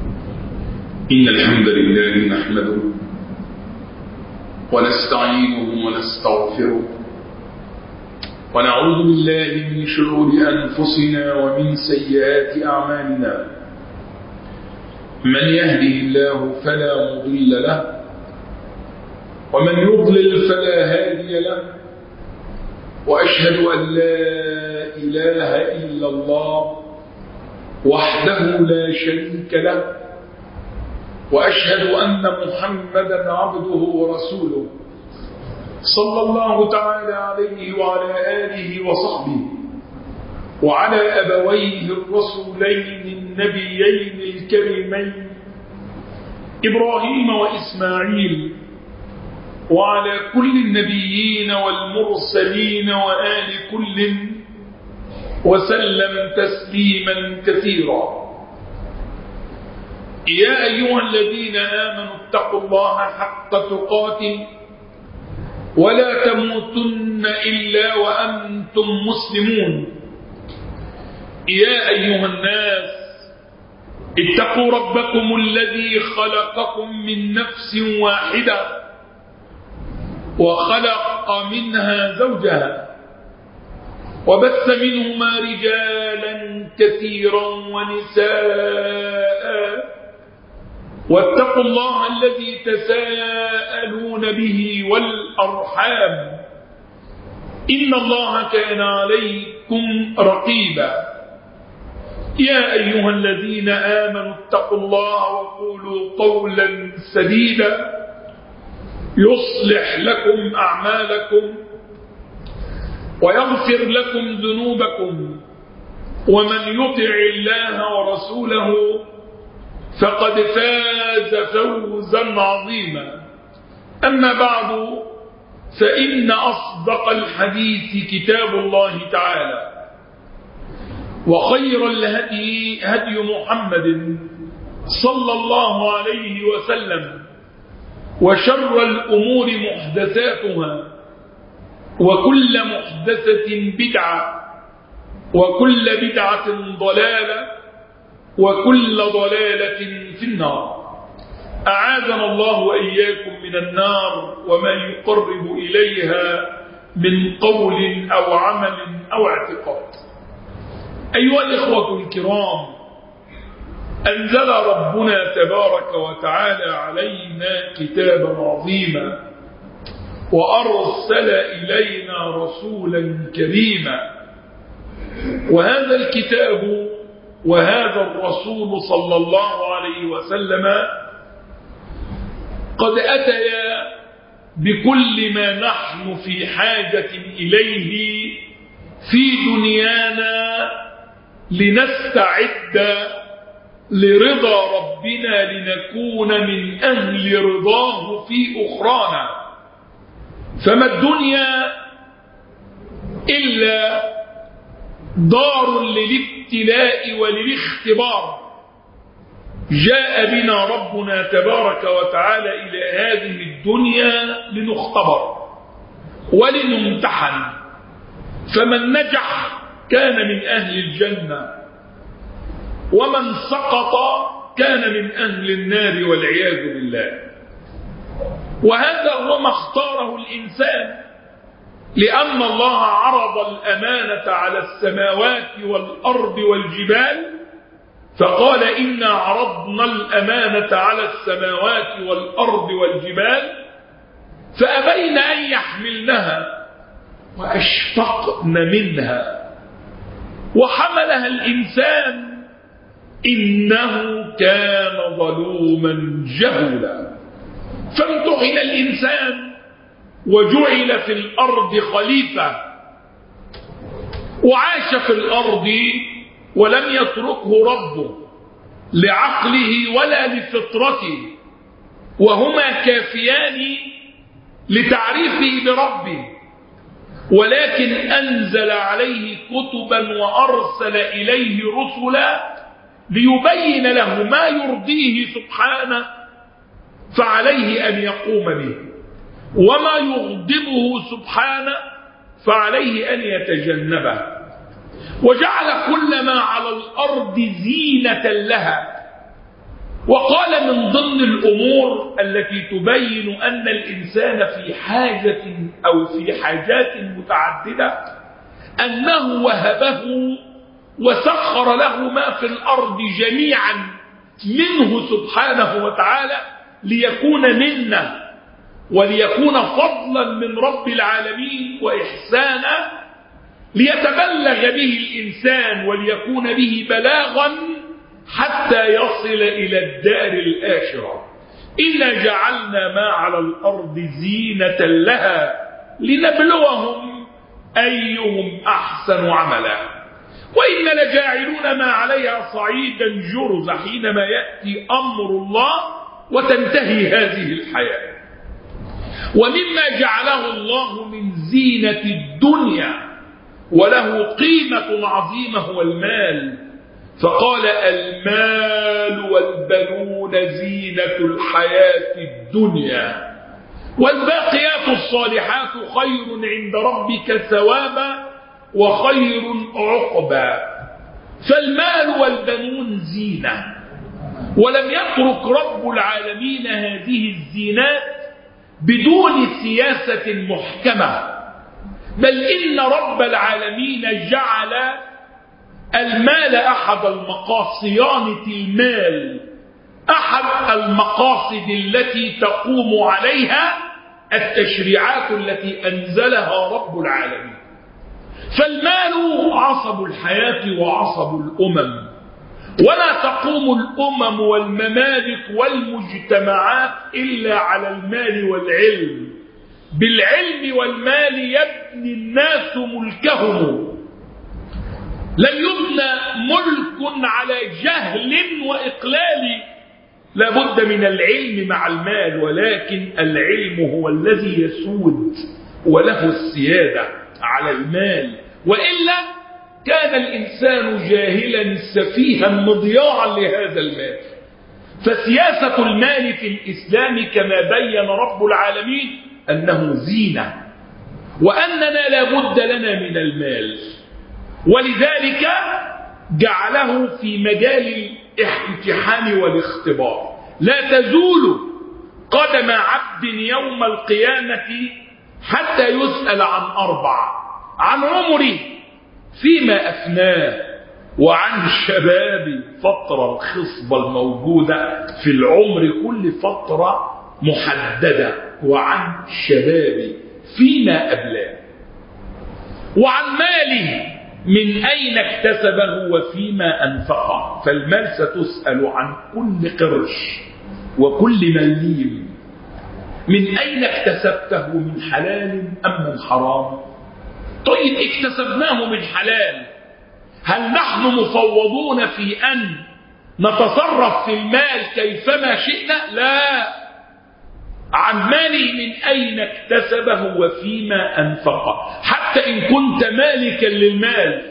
Speaker 1: إن الحمد لله نحمده ونستعينه ونستغفره ونعوذ بالله من شرور أنفسنا ومن سيئات أعمالنا. من يهده الله فلا مضل له ومن يضلل فلا هادي له، وأشهد أن لا إله إلا الله وحده لا شريك له، وأشهد أن محمدا عبده ورسوله صلى الله تعالى عليه وعلى آله وصحبه وعلى أبويه الرسولين النبيين الكريمين إبراهيم وإسماعيل، وعلى كل النبيين والمرسلين وآل كل وسلم تسليما كثيرا. يا أيها الذين آمنوا اتقوا الله حق تقاته ولا تموتن إلا وأنتم مسلمون. يا أيها الناس اتقوا ربكم الذي خلقكم من نفس واحدة وخلق منها زوجها وبث منهما رجالا كثيرا ونساء، واتقوا الله الذي تساءلون به والأرحام إن الله كان عليكم رقيبا. يا أيها الذين آمنوا اتقوا الله وقولوا قولا سديدا يصلح لكم أعمالكم ويغفر لكم ذنوبكم، ومن يطع الله ورسوله فقد فاز فوزا عظيما. أما بعد، فإن أصدق الحديث كتاب الله تعالى، وخير الهدي هدي محمد صلى الله عليه وسلم، وشر الأمور محدثاتها، وكل محدثة بدعة، وكل بدعة ضلالة، وكل ضلالة في النار. أعاذنا الله وإياكم من النار وما يقرب إليها من قول أو عمل أو اعتقاد. أيها الإخوة الكرام، أنزل ربنا تبارك وتعالى علينا كتابا عظيما وأرسل إلينا رسولا كريما، وهذا الكتاب وهذا الرسول صلى الله عليه وسلم قد أتيا بكل ما نحن في حاجة إليه في دنيانا لنستعد لرضا ربنا، لنكون من أهل رضاه في أخرانا. فما الدنيا إلا دار للابتلاء وللاختبار. جاء بنا ربنا تبارك وتعالى إلى هذه الدنيا لنختبر ولنمتحن، فمن نجح كان من أهل الجنة، ومن سقط كان من أهل النار والعياذ بالله. وهذا هو ما اختاره الإنسان، لأن الله عرض الأمانة على السماوات والأرض والجبال، فقال إنا عرضنا الأمانة على السماوات والأرض والجبال فأبين أن يحملنها وأشفقن منها وحملها الإنسان إنه كان ظلوما جهولا. فامتحن الإنسان وجعل في الأرض خليفة، وعاش في الأرض ولم يتركه ربه لعقله ولا لفطرته، وهما كافيان لتعريفه بربه، ولكن أنزل عليه كتبا وأرسل إليه رسلا ليبين له ما يرضيه سبحانه فعليه أن يقوم به، وما يغضبه سبحانه فعليه أن يتجنبه. وجعل كل ما على الأرض زينة لها، وقال من ضمن الأمور التي تبين أن الإنسان في حاجة أو في حاجات متعددة أنه وهبه وسخر له ما في الأرض جميعا منه سبحانه وتعالى ليكون منا وليكون فضلا من رب العالمين وإحسانا، ليتبلغ به الإنسان وليكون به بلاغا حتى يصل إلى الدار الآخرة. إنا جعلنا ما على الأرض زينة لها لنبلوهم أيهم أحسن عملا وإنا لجاعلون ما عليها صعيدا جرزا حينما يأتي أمر الله وتنتهي هذه الحياة. ومما جعله الله من زينة الدنيا وله قيمة عظيمة هو المال، فقال المال والبنون زينة الحياة الدنيا والباقيات الصالحات خير عند ربك ثوابا وخير عقبا. فالمال والبنون زينة، ولم يترك رب العالمين هذه الزينات بدون سياسة محكمة، بل إن رب العالمين جعل المال أحد المقاصد، صيانة المال أحد المقاصد التي تقوم عليها التشريعات التي أنزلها رب العالمين. فالمال عصب الحياة وعصب الأمم، ولا تقوم الأمم والممالك والمجتمعات إلا على المال والعلم. بالعلم والمال يبني الناس ملكهم. لن يبنى ملك على جهل وإقلال، لابد من العلم مع المال، ولكن العلم هو الذي يسود وله السيادة على المال، وإلا كان الإنسان جاهلا سفيها مضياعا لهذا المال. فسياسة المال في الإسلام كما بين رب العالمين أنه زينة، وأننا لابد لنا من المال، ولذلك جعله في مجال الامتحان والاختبار. لا تزول قدم عبد يوم القيامة حتى يسأل عن أربع: عن عمره فيما أفناه، وعن شباب فترة الخصبة الموجودة في العمر، كل فترة محددة، وعن شباب فيما أبلاه، وعن ماله من أين اكتسبه وفيما أنفقه. فالمال ستسأل عن كل قرش وكل مليم، من أين اكتسبته، من حلال أم من حرام؟ طيب اكتسبناه من حلال، هل نحن مفوضون في أن نتصرف في المال كيفما شئنا؟ لا، عن ماله من أين اكتسبه وفيما أنفقه. حتى إن كنت مالكا للمال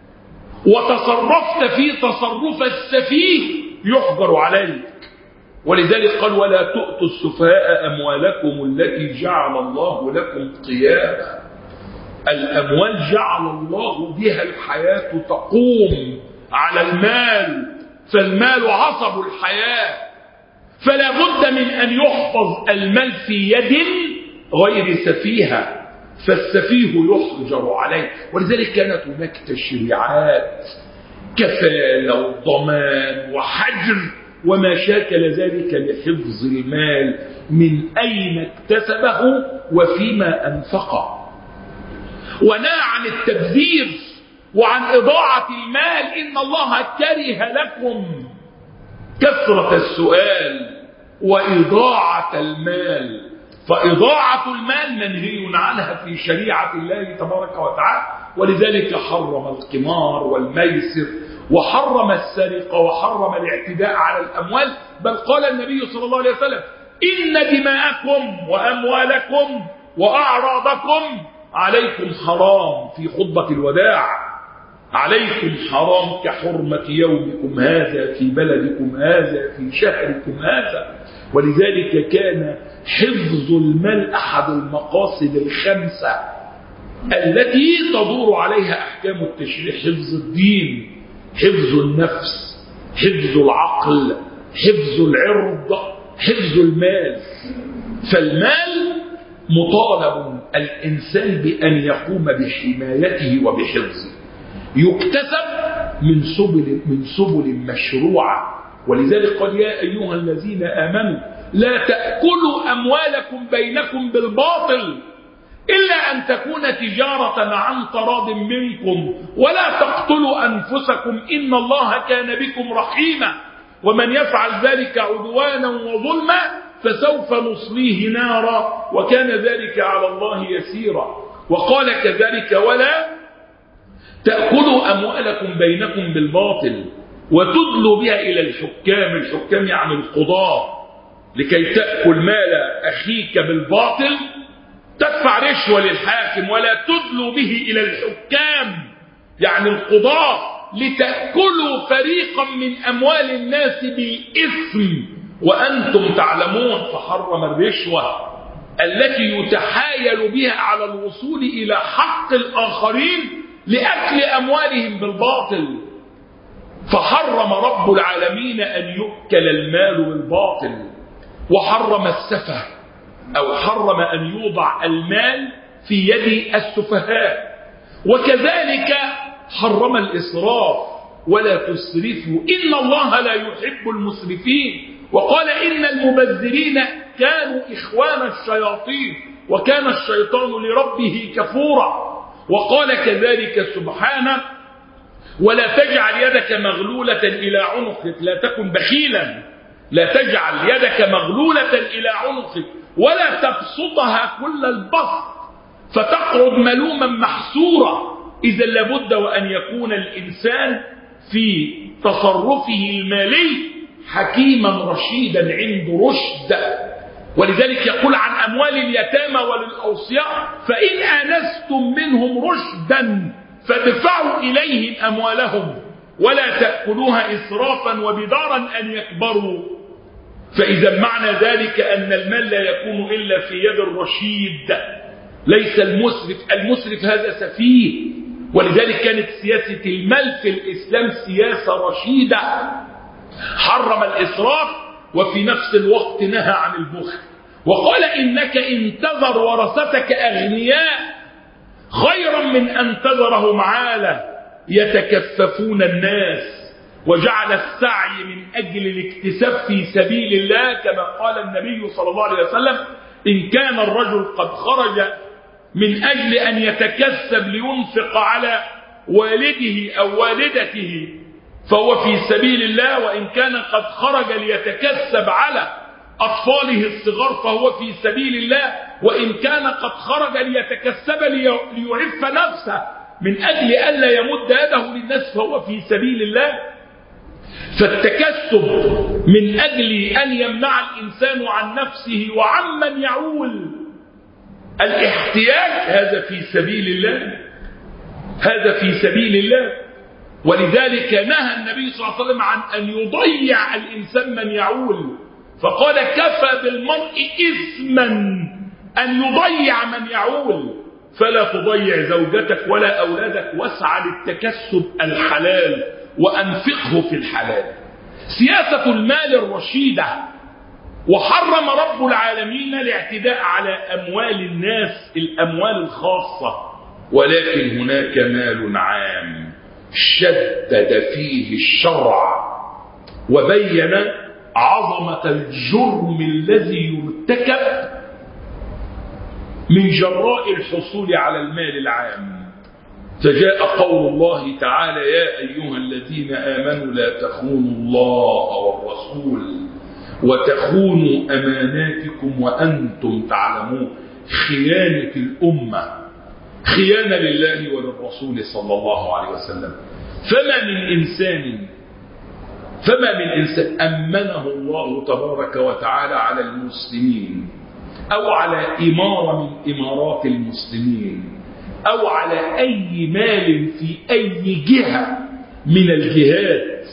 Speaker 1: وتصرفت فيه تصرف السفيه يحجر عليك. ولذلك قال: ولا تؤتوا السفهاء أموالكم التي جعل الله لكم قياما. الأموال جعل الله بها الحياة تقوم على المال، فالمال عصب الحياة، فلا بد من أن يحفظ المال في يد غير سفيهة، فالسفيه يحجر عليه. ولذلك كانت هناك تشريعات كفالة وضمان وحجر وما شاكل ذلك لحفظ المال من أين اكتسبه وفيما أنفقه. ونهى عن التبذير وعن إضاعة المال. إن الله كره لكم كثرة السؤال وإضاعة المال، فإضاعة المال منهي عنها في شريعة الله تبارك وتعالى. ولذلك حرم القمار والميسر، وحرم السرقة، وحرم الاعتداء على الأموال. بل قال النبي صلى الله عليه وسلم: إن دماءكم وأموالكم وأعراضكم عليكم حرام، في خطبة الوداع: عليكم حرام كحرمة يومكم هذا في بلدكم هذا في شهركم هذا. ولذلك كان حفظ المال أحد المقاصد الخمسة التي تدور عليها أحكام التشريع: حفظ الدين، حفظ النفس، حفظ العقل، حفظ العرض، حفظ المال. فالمال مطالب الإنسان بأن يقوم بحمايته وبحفظه، يكتسب من سبل من سبل مشروعة. ولذلك قال: يا أيها الذين آمنوا لا تأكلوا أموالكم بينكم بالباطل إلا أن تكون تجارة عن تراض منكم ولا تقتلوا أنفسكم إن الله كان بكم رحيما ومن يفعل ذلك عدوانا وظلما فسوف نصليه نارا وكان ذلك على الله يسيرا. وقال كذلك: ولا تأكلوا أموالكم بينكم بالباطل وتدلوا بها إلى الحكام. الحكام يعني القضاة، لكي تأكل مال أخيك بالباطل تدفع رشوة للحاكم، ولا تدلوا به إلى الحكام يعني القضاة لتأكلوا فريقا من أموال الناس بالإثم وأنتم تعلمون. فحرم الرشوة التي يتحايل بها على الوصول إلى حق الآخرين لأكل أموالهم بالباطل. فحرم رب العالمين أن يؤكل المال بالباطل، وحرم السفه أو حرم أن يوضع المال في يد السفهاء. وكذلك حرم الإسراف: ولا تسرفوا إن الله لا يحب المسرفين. وقال: إن المبذرين كانوا إخوان الشياطين وكان الشيطان لربه كفورا. وقال كذلك سبحانه: ولا تجعل يدك مغلولة إلى عنقك، لا تكن بخيلا، لا تجعل يدك مغلولة إلى عنقك ولا تبسطها كل البسط فتقعد ملوما محسورا. إذا لابد وأن يكون الإنسان في تصرفه المالي حكيما رشيدا عنده رشد. ولذلك يقول عن أموال اليتامى وللأوصياء: فإن آنستم منهم رشدا فادفعوا إليهم أموالهم ولا تأكلوها إسرافا وبدارا أن يكبروا. فإذا معنى ذلك أن المال لا يكون إلا في يد الرشيد، ليس المسرف. المسرف هذا سفيه. ولذلك كانت سياسة المال في الإسلام سياسة رشيدة، حرم الإسراف وفي نفس الوقت نهى عن البخل. وقال: إنك إن تذر ورثتك أغنياء خيرا من أن تذرهم عالة. يتكففون الناس، وجعل السعي من أجل الاكتساب في سبيل الله، كما قال النبي صلى الله عليه وسلم: إن كان الرجل قد خرج من أجل أن يتكسب لينفق على والده أو والدته فهو في سبيل الله، وإن كان قد خرج ليتكسب على أطفاله الصغار فهو في سبيل الله، وإن كان قد خرج ليتكسب ليعف نفسه من أجل ألا يمد يده للناس فهو في سبيل الله. فالتكسب من أجل أن يمنع الإنسان عن نفسه وعمن يعول الاحتياج، هذا في سبيل الله، هذا في سبيل الله. ولذلك نهى النبي صلى الله عليه وسلم عن أن يضيع الإنسان من يعول، فقال: كفى بالمرء إثما أن يضيع من يعول، فلا تضيع زوجتك ولا أولادك، واسعى للتكسب الحلال وأنفقه في الحلال. سياسة المال الرشيدة. وحرم رب العالمين الاعتداء على أموال الناس، الأموال الخاصة، ولكن هناك مال عام شدد فيه الشرع وبين عظمة الجرم الذي يرتكب من جراء الحصول على المال العام. فجاء قول الله تعالى: يا أيها الذين آمنوا لا تخونوا الله والرسول وتخونوا أماناتكم وأنتم تعلمون. خيانة الأمة، خيانة لله وللرسول صلى الله عليه وسلم. فما من إنسان فما من إنسان أمنه الله تبارك وتعالى على المسلمين أو على إمارة من إمارات المسلمين أو على أي مال في أي جهة من الجهات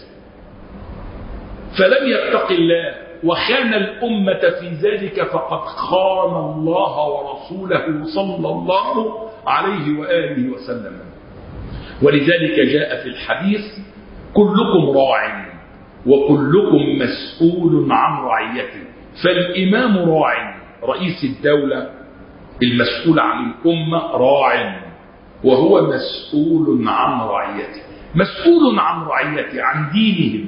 Speaker 1: فلم يتق الله وخان الأمة في ذلك، فقد خان الله ورسوله صلى الله عليه وآله وسلم. ولذلك جاء في الحديث: كلكم راع وكلكم مسؤول عن رعيته. فالإمام راع، رئيس الدولة المسؤول عن الأمة راع، وهو مسؤول عن رعيته، مسؤول عن رعيته، عن دينهم،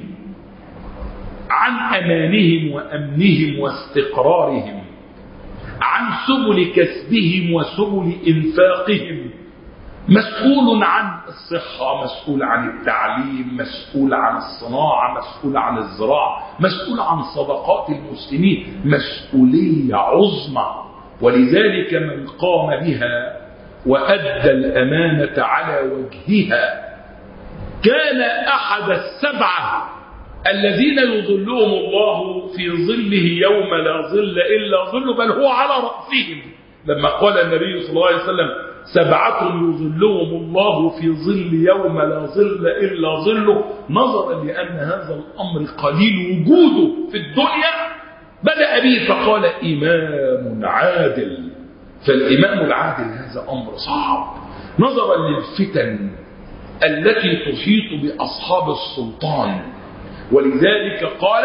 Speaker 1: عن أمانهم وأمنهم واستقرارهم، عن سبل كسبهم وسبل إنفاقهم، مسؤول عن الصحة، مسؤول عن التعليم، مسؤول عن الصناعة، مسؤول عن الزراعة، مسؤول عن صدقات المسلمين، مسؤولية عظمى. ولذلك من قام بها وأدى الأمانة على وجهها كان أحد السبعة الذين يظلهم الله في ظله يوم لا ظل إلا ظل، بل هو على رأسهم. لما قال النبي صلى الله عليه وسلم: سبعة يظلهم الله في ظل يوم لا ظل إلا ظله، نظرا لأن هذا الأمر قليل وجوده في الدنيا، بدأ به فقال: إمام عادل. فالإمام العادل هذا أمر صعب نظرا للفتن التي تحيط بأصحاب السلطان. ولذلك قال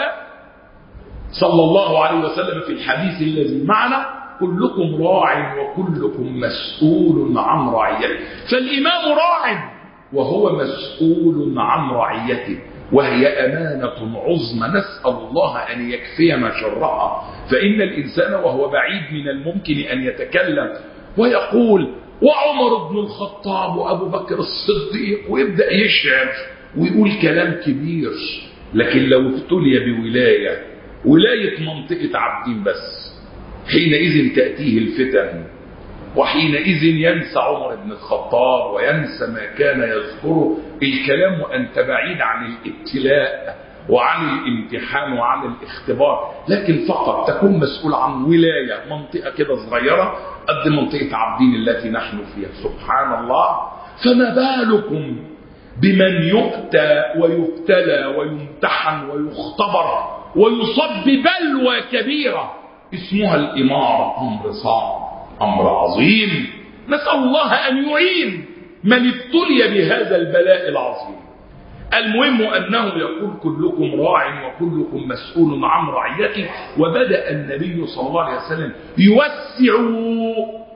Speaker 1: صلى الله عليه وسلم في الحديث الذي معنا: كلكم راع وكلكم مسؤول عن رعيته. فالإمام راع وهو مسؤول عن رعيته، وهي أمانة عظمى نسأل الله أن يكفينا شرها. فإن الإنسان وهو بعيد من الممكن أن يتكلم ويقول: وعمر بن الخطاب وأبو بكر الصديق، ويبدأ يشعر ويقول كلام كبير، لكن لو ابتلي بولاية ولاية منطقة عابدين بس، حينئذ تأتيه الفتن، وحينئذ ينسى عمر بن الخطاب وينسى ما كان يذكره. الكلام وأنت بعيد عن الابتلاء وعن الامتحان وعن الاختبار، لكن فقط تكون مسؤول عن ولاية، منطقة كده صغيرة قد منطقة عابدين التي نحن فيها. سبحان الله. فما بالكم بمن يؤتى ويبتلى ويمتحن ويختبر ويصب ببلوى كبيرة اسمها الإمارة. أمر صعب، أمر عظيم، نسأل الله أن يعين من ابتلي بهذا البلاء العظيم. المهم أنه يقول: كلكم راع وكلكم مسؤول عن رعيته. وبدأ النبي صلى الله عليه وسلم يوسع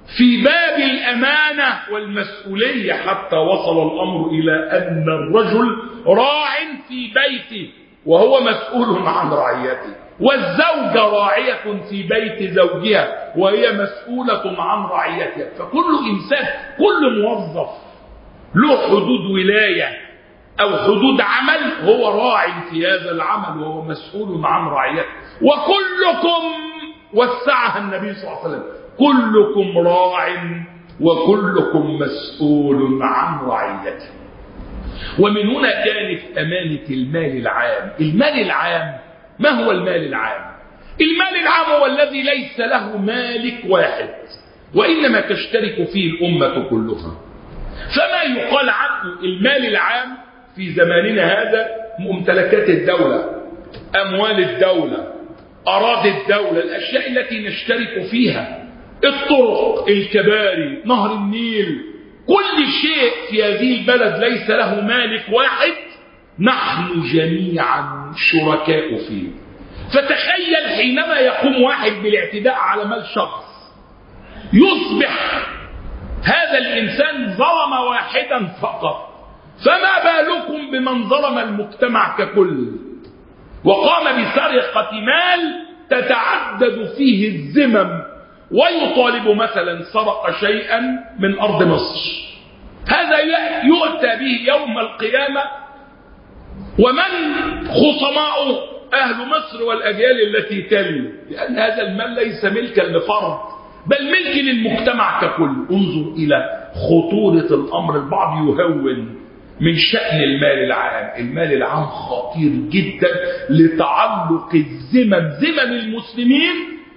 Speaker 1: في باب الأمانة والمسؤولية، حتى وصل الأمر إلى أن الرجل راع في بيته وهو مسؤول عن رعيته، والزوجة راعية في بيت زوجها وهي مسؤولة عن رعيتها. فكل إنسان، كل موظف له حدود ولاية أو حدود عمل، هو راع في هذا العمل وهو مسؤول عن رعيته. وكلكم، وسعها النبي صلى الله عليه وسلم، كلكم راع وكلكم مسؤول عن رعيته. ومن هنا كانت أمانة المال العام. المال العام، ما هو المال العام؟ المال العام هو الذي ليس له مالك واحد وإنما تشترك فيه الأمة كلها. فما يقال عنه المال العام في زماننا هذا ممتلكات الدولة، أموال الدولة، أراضي الدولة، الأشياء التي نشترك فيها، الطرق، الكباري، نهر النيل، كل شيء في هذه البلد ليس له مالك واحد، نحن جميعا شركاء فيه. فتخيل حينما يقوم واحد بالاعتداء على مال شخص، يصبح هذا الإنسان ظلم واحدا فقط، فما بالكم بمن ظلم المجتمع ككل وقام بسرقة مال تتعدد فيه الذمم، ويطالب مثلا سرق شيئا من أرض مصر، هذا يؤتى به يوم القيامة، ومن خصماؤه أهل مصر والأجيال التي تلي، لأن هذا المال ليس ملكا لفرد بل ملك للمجتمع ككل. انظر إلى خطورة الأمر. البعض يهون من شأن المال العام. المال العام خطير جدا لتعلق الذمم، ذمم المسلمين،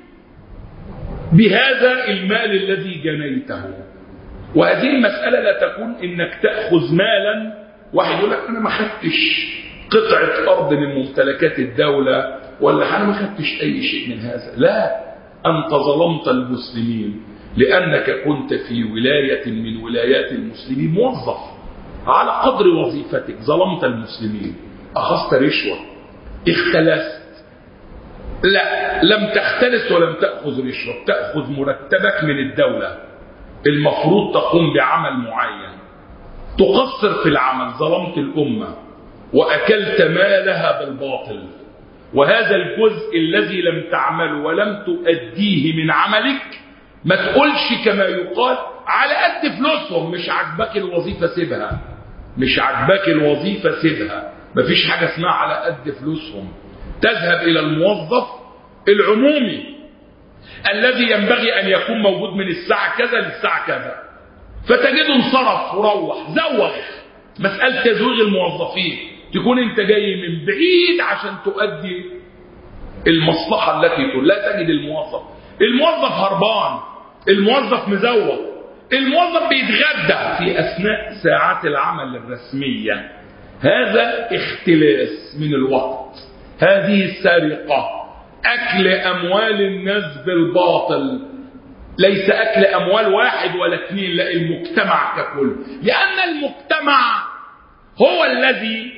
Speaker 1: بهذا المال الذي جنيته. وهذه المسألة لا تكون إنك تأخذ مالا، واحد يقول لك أنا ما خدتش قطعة أرض من ممتلكات الدولة، ولا أنا ما خدتش أي شيء من هذا. لا، أنت ظلمت المسلمين لأنك كنت في ولاية من ولايات المسلمين موظف على قدر وظيفتك، ظلمت المسلمين، أخذت رشوة، اختلست. لا، لم تختلس ولم تأخذ رشوة، تأخذ مرتبك من الدولة، المفروض تقوم بعمل معين، تقصر في العمل، ظلمت الأمة وأكلت مالها بالباطل. وهذا الجزء الذي لم تعمله ولم تؤديه من عملك، ما تقولش كما يقال على قد فلوسهم، مش عجبك الوظيفة سيبها، مش عجبك الوظيفة سيبها، مفيش حاجة اسمها على قد فلوسهم. تذهب إلى الموظف العمومي الذي ينبغي أن يكون موجود من الساعة كذا للساعة كذا، فتجده انصرف وروح زوغ. مسألة تزويغ الموظفين، تكون انت جاي من بعيد عشان تؤدي المصلحة التي تقول، لا تجد الموظف الموظف هربان، الموظف مزوغ، الموظف بيتغدى في أثناء ساعات العمل الرسمية. هذا اختلاس من الوقت، هذه سرقة، أكل أموال الناس بالباطل، ليس أكل أموال واحد ولا اثنين، لا، المجتمع ككل، لأن المجتمع هو الذي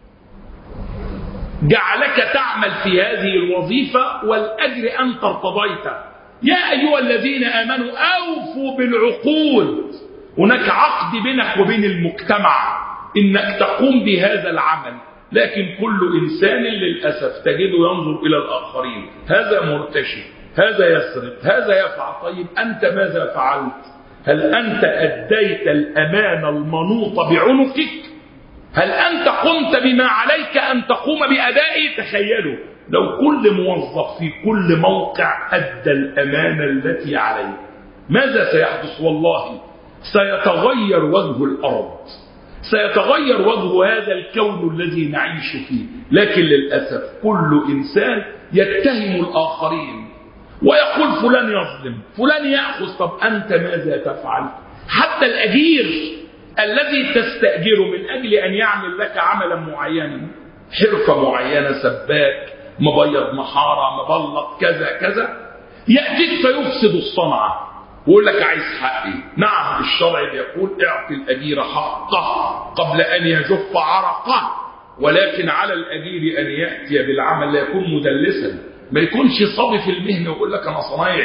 Speaker 1: جعلك تعمل في هذه الوظيفة، والأجر أنت ارتضيته. يا أيها الذين آمنوا أوفوا بالعقود، هناك عقد بينك وبين المجتمع إنك تقوم بهذا العمل. لكن كل إنسان للأسف تجده ينظر إلى الآخرين، هذا مرتشي، هذا يسرق، هذا يفعل. طيب أنت ماذا فعلت؟ هل أنت أديت الأمانة المنوطة بعنقك؟ هل أنت قمت بما عليك أن تقوم بأدائه؟ تخيلوا لو كل موظف في كل موقع أدى الأمانة التي عليه، ماذا سيحدث؟ والله سيتغير وجه الأرض، سيتغير وجه هذا الكون الذي نعيش فيه. لكن للأسف كل إنسان يتهم الآخرين ويقول فلان يظلم، فلان يأخذ. طب أنت ماذا تفعل؟ حتى الأجير الذي تستأجره من أجل أن يعمل لك عملا معينا، حرفة معينة، سباك، مبيض محارة، مبلط، كذا كذا، يأتيك فيفسد الصنعة ويقول لك عايز حقي. نعم، الشرع بيقول اعطي الأجير حقه قبل أن يجف عرقه، ولكن على الأجير أن يأتي بالعمل لا يكون مدلسا، ما يكونش صبي في المهنة ويقول لك أنا صنايعي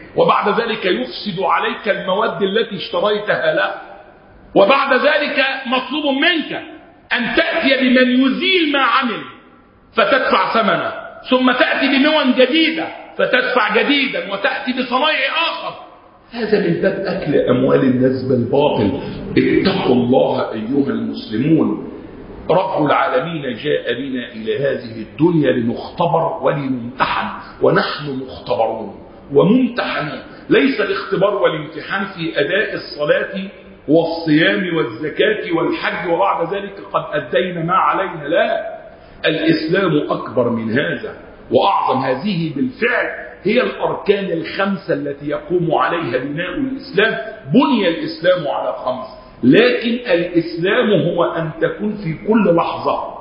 Speaker 1: وبعد ذلك يفسد عليك المواد التي اشتريتها له، وبعد ذلك مطلوب منك أن تأتي بمن يزيل ما عمل فتدفع ثمنه، ثم تأتي بمون جديدة فتدفع جديدا، وتأتي بصنايع آخر. هذا من باب أكل أموال الناس بالباطل. اتقوا الله أيها المسلمون. رب العالمين جاء بنا إلى هذه الدنيا لنختبر ولنمتحن، ونحن مختبرون وممتحنون. ليس الاختبار والامتحان في أداء الصلاة والصيام والزكاة والحج وبعد ذلك قد أدينا ما علينا، لا، الإسلام أكبر من هذا وأعظم. هذه بالفعل هي الأركان الخمسة التي يقوم عليها بناء الإسلام. بني الإسلام على خمس، لكن الإسلام هو أن تكون في كل لحظة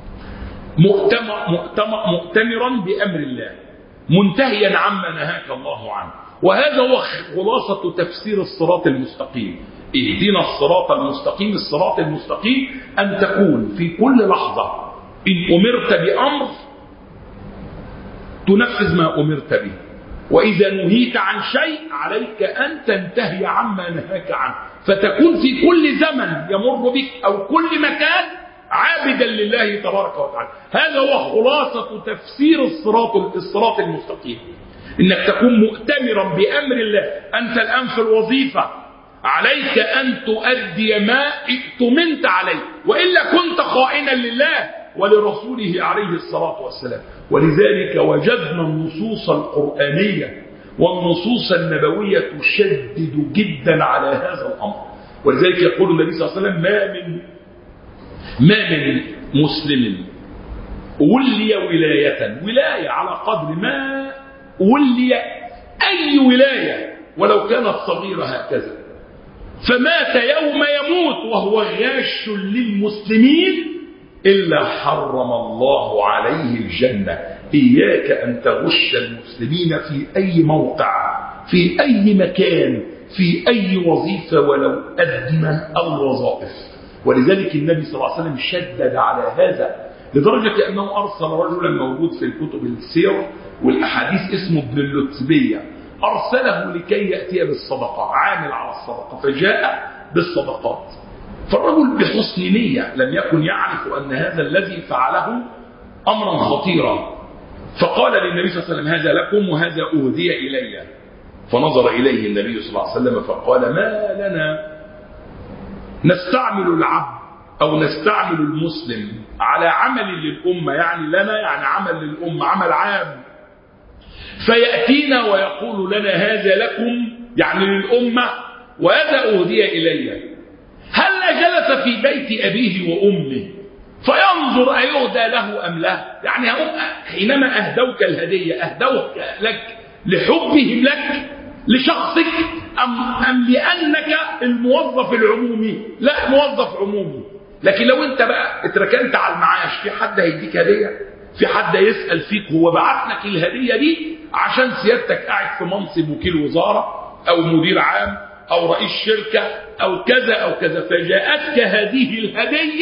Speaker 1: مؤتمرا بأمر الله، منتهيا عما نهاك الله عنه. وهذا هو خلاصة تفسير الصراط المستقيم. اهدنا الصراط المستقيم. الصراط المستقيم أن تكون في كل لحظة إن أمرت بأمر تنفذ ما أمرت به، وإذا نهيت عن شيء عليك أن تنتهي عما نهاك عنه، فتكون في كل زمن يمر بك أو كل مكان عابدا لله تبارك وتعالى. هذا هو خلاصة تفسير الصراط الصراط المستقيم، إنك تكون مؤتمرا بأمر الله. أنت الآن في الوظيفة عليك أن تؤدي ما ائتمنت عليه، وإلا كنت خائنا لله ولرسوله عليه الصلاة والسلام. ولذلك وجدنا النصوص القرآنية والنصوص النبوية تشدد جدا على هذا الأمر. ولذلك يقول النبي صلى الله عليه وسلم: ما من ما من مسلم ولي ولاية، ولاية على قدر ما ولي أي ولاية ولو كانت صغيرة هكذا، فمات يوم يموت وهو غاش للمسلمين إلا حرم الله عليه الجنة. إياك أن تغش المسلمين في أي موقع، في أي مكان، في أي وظيفة ولو أدنى الوظائف. ولذلك النبي صلى الله عليه وسلم شدد على هذا، لدرجة أنه أرسل رجلا موجود في الكتب السير والأحاديث اسمه ابن اللتبية، أرسله لكي يأتي بالصدقة، عامل على الصدقة، فجاء بالصدقات. فالرجل بحسن نية لم يكن يعرف أن هذا الذي فعله أمرا خطيرا، فقال للنبي صلى الله عليه وسلم: هذا لكم وهذا أهدي إلي. فنظر إليه النبي صلى الله عليه وسلم فقال: ما لنا نستعمل العبد أو نستعمل المسلم على عمل للأمة، يعني لنا يعني عمل للأمة، عمل عام، فيأتينا ويقول لنا هذا لكم يعني للأمة وهذا أهدي إلي. هل جلس في بيت أبيه وأمه فينظر أيهدى له أم لا؟ يعني حينما أهدوك الهدية أهدوك لك لحبهم لك لشخصك أم, أم لأنك الموظف العمومي؟ لا، موظف عمومي. لكن لو أنت بقى اتركنت على المعاش، في حد هيديك هدية؟ في حد يسأل فيك هو بعت لك الهدية دي عشان سيادتك قاعد في منصب وكيل وزارة أو مدير عام أو رئيس شركة أو كذا أو كذا، فجاءتك هذه الهدية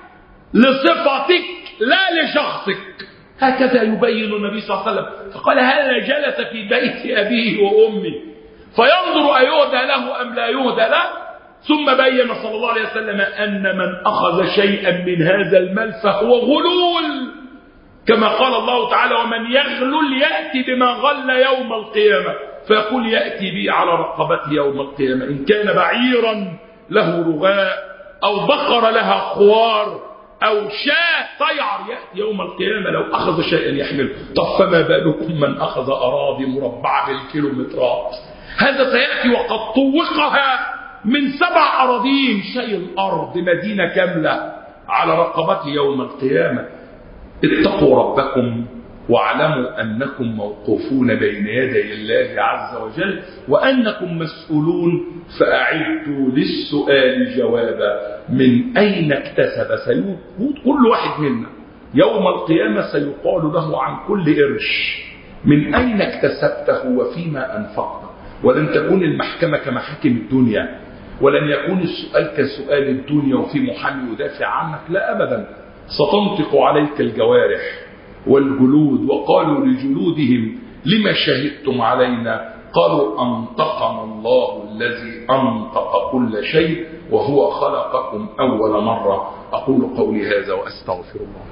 Speaker 1: لصفتك لا لشخصك. هكذا يبين النبي صلى الله عليه وسلم. فقال: هل جلس في بيت أبيه وأمه فينظر أيهدى له أم لا يهدى له؟ ثم بين صلى الله عليه وسلم أن من أخذ شيئا من هذا المال فهو غلول، كما قال الله تعالى: ومن يغلل يأتي بما غل يوم القيامة فيقول يأتي بي على رقبته يوم القيامة، إن كان بعيرا له رغاء أو بقر لها خوار أو شاة طيعر يأتي يوم القيامة لو أخذ شيئا يحمله. طب فما بالكم من أخذ أراضي مربعة بالكيلومترات؟ هذا سيأتي وقد طوقها من سبع أراضين، شيء الأرض مدينة كاملة على رقبته يوم القيامة. اتقوا ربكم واعلموا أنكم موقوفون بين يدي الله عز وجل وأنكم مسؤولون، فأعدوا للسؤال جوابا. من أين اكتسب؟ سيقول كل واحد منا يوم القيامة سيقال له عن كل قرش من أين اكتسبته وفيما أنفقته. ولن تكون المحكمة كمحاكم الدنيا، ولن يكون السؤال كسؤال الدنيا وفي محامي يدافع عنك، لا أبدا. ستنطق عليك الجوارح والجلود، وقالوا لجلودهم لما شهدتم علينا قالوا أنطقنا الله الذي أنطق كل شيء وهو خلقكم أول مرة. أقول قولي هذا وأستغفر الله.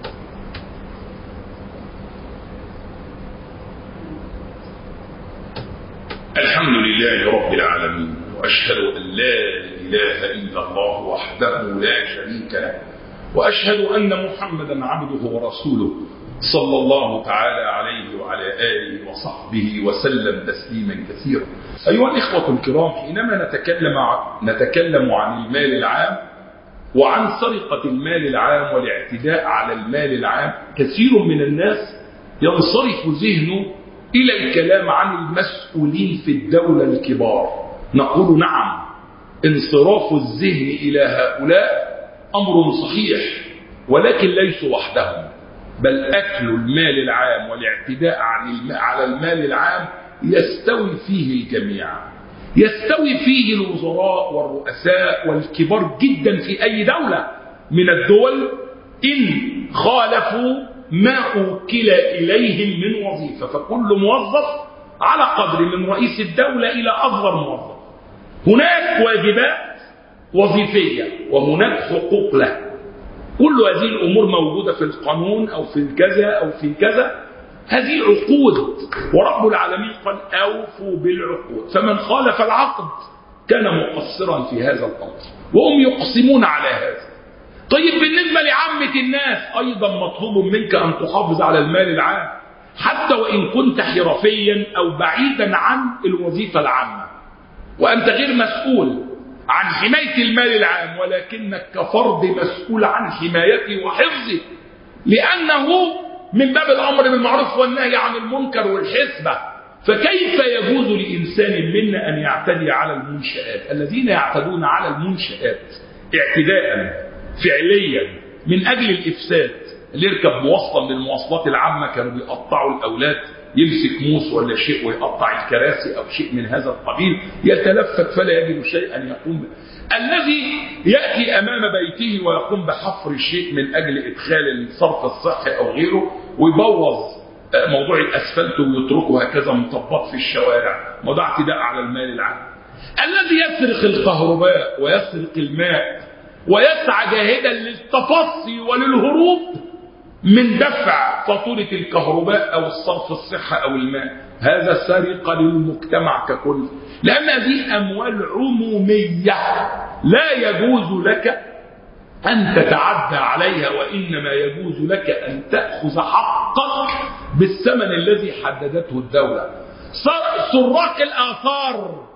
Speaker 1: الحمد لله رب العالمين، وأشهد أن لا إله إلا الله وحده لا شريك له، وأشهد أن محمدا عبده ورسوله صلى الله تعالى عليه وعلى آله وصحبه وسلم تسليما كثيرا. أيها الإخوة الكرام، حينما نتكلم نتكلم عن المال العام وعن سرقة المال العام والاعتداء على المال العام، كثير من الناس ينصرف ذهنه إلى الكلام عن المسؤولين في الدولة الكبار. نقول نعم، انصراف الذهن إلى هؤلاء أمر صحيح، ولكن ليسوا وحدهم، بل أكل المال العام والاعتداء على المال العام يستوي فيه الجميع. يستوي فيه الوزراء والرؤساء والكبار جدا في أي دولة من الدول إن خالفوا ما أوكل إليهم من وظيفة، فكل موظف على قدر من رئيس الدولة إلى أصغر موظف. هناك واجبات وظيفية وهناك حقوق له. كل هذه الأمور موجودة في القانون أو في كذا أو في كذا، هذه عقود، ورب العالمين قال أوفوا بالعقود، فمن خالف العقد كان مقصرا في هذا الأمر، وهم يقسمون على هذا. طيب بالنسبة لعامة الناس أيضا مطلوب منك أن تحافظ على المال العام، حتى وإن كنت حرفيا أو بعيدا عن الوظيفة العامة، وأنت غير مسؤول عن حماية المال العام، ولكنك كفرد مسؤول عن حمايته وحفظه، لأنه من باب الأمر بالمعروف والنهي عن المنكر والحسبة. فكيف يجوز لإنسان منا أن يعتدي على المنشآت؟ الذين يعتدون على المنشآت اعتداء فعليا من أجل الإفساد، اللي يركب مواصلة من المواصلات العامة كانوا بيقطعوا الأولاد، يمسك موس ولا شيء ويقطع الكراسي أو شيء من هذا القبيل، يتلفت فلا يجد شيئا يقوم به. الذي يأتي أمام بيته ويقوم بحفر شيء من أجل إدخال الصرف الصحي أو غيره ويبوظ موضوع الأسفلت ويتركه هكذا مطبط في الشوارع، موضوع اعتداء على المال العام. الذي يسرق الكهرباء ويسرق الماء ويسعى جاهدا للتفصي وللهروب من دفع فاتورة الكهرباء أو الصرف الصحة أو الماء، هذا سرقة للمجتمع ككل، لأن هذه أموال عمومية لا يجوز لك أن تتعدى عليها، وإنما يجوز لك أن تأخذ حقك بالثمن الذي حددته الدولة. سراق الآثار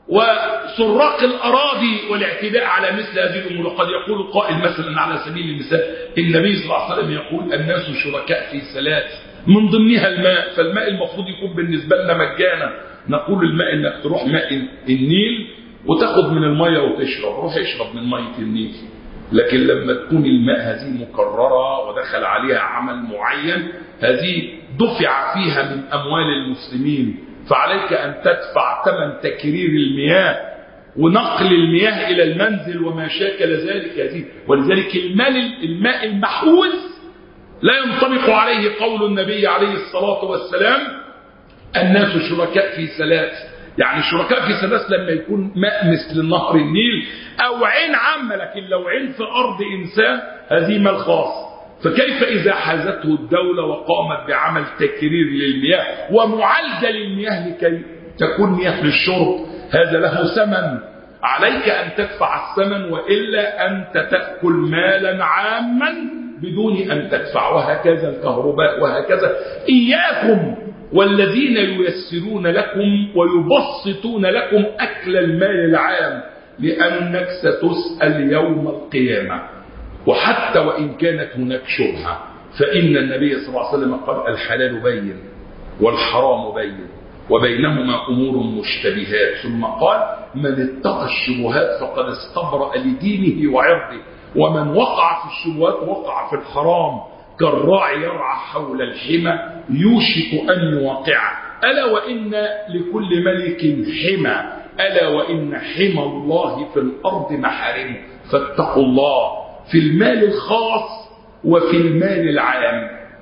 Speaker 1: وسراق الأراضي والاعتداء على مثل هذه الأمور، قد يقول قائل مثلا على سبيل المثال النبي صلى الله عليه وسلم يقول الناس شركاء في ثلاث من ضمنها الماء، فالماء المفروض يكون بالنسبة لنا مجانا. نقول الماء انك تروح ماء النيل وتاخد من المية وتشرب، روح اشرب من مية النيل، لكن لما تكون الماء هذه مكررة ودخل عليها عمل معين، هذه دفع فيها من أموال المسلمين، فعليك أن تدفع ثمن تكرير المياه ونقل المياه إلى المنزل وما شاكل ذلك هذه. ولذلك المال الماء المحوز لا ينطبق عليه قول النبي عليه الصلاة والسلام الناس شركاء في ثلاث، يعني شركاء في ثلاث لما يكون ماء مثل نهر النيل أو عين عامة، لكن لو عين في أرض إنسان هذه مال خاص. فكيف إذا حازته الدولة وقامت بعمل تكرير للمياه ومعالجة للمياه لكي تكون مياه للشرب، هذا له ثمن، عليك أن تدفع الثمن، وإلا أنت تأكل مالا عاما بدون أن تدفع. وهكذا الكهرباء وهكذا. إياكم والذين ييسرون لكم ويبسطون لكم أكل المال العام، لأنك ستسأل يوم القيامة. وحتى وإن كانت هناك شبهة، فإن النبي صلى الله عليه وسلم قال الحلال بين والحرام بين وبينهما أمور مشتبهات، ثم قال من اتقى الشبهات فقد استبرأ لدينه وعرضه، ومن وقع في الشبهات وقع في الحرام، كالراعي يرعى حول الحمى يوشك أن يوقعه. ألا وإن لكل ملك حمى، ألا وإن حمى الله في الأرض محارمه، فاتقوا الله في المال الخاص وفي المال العام.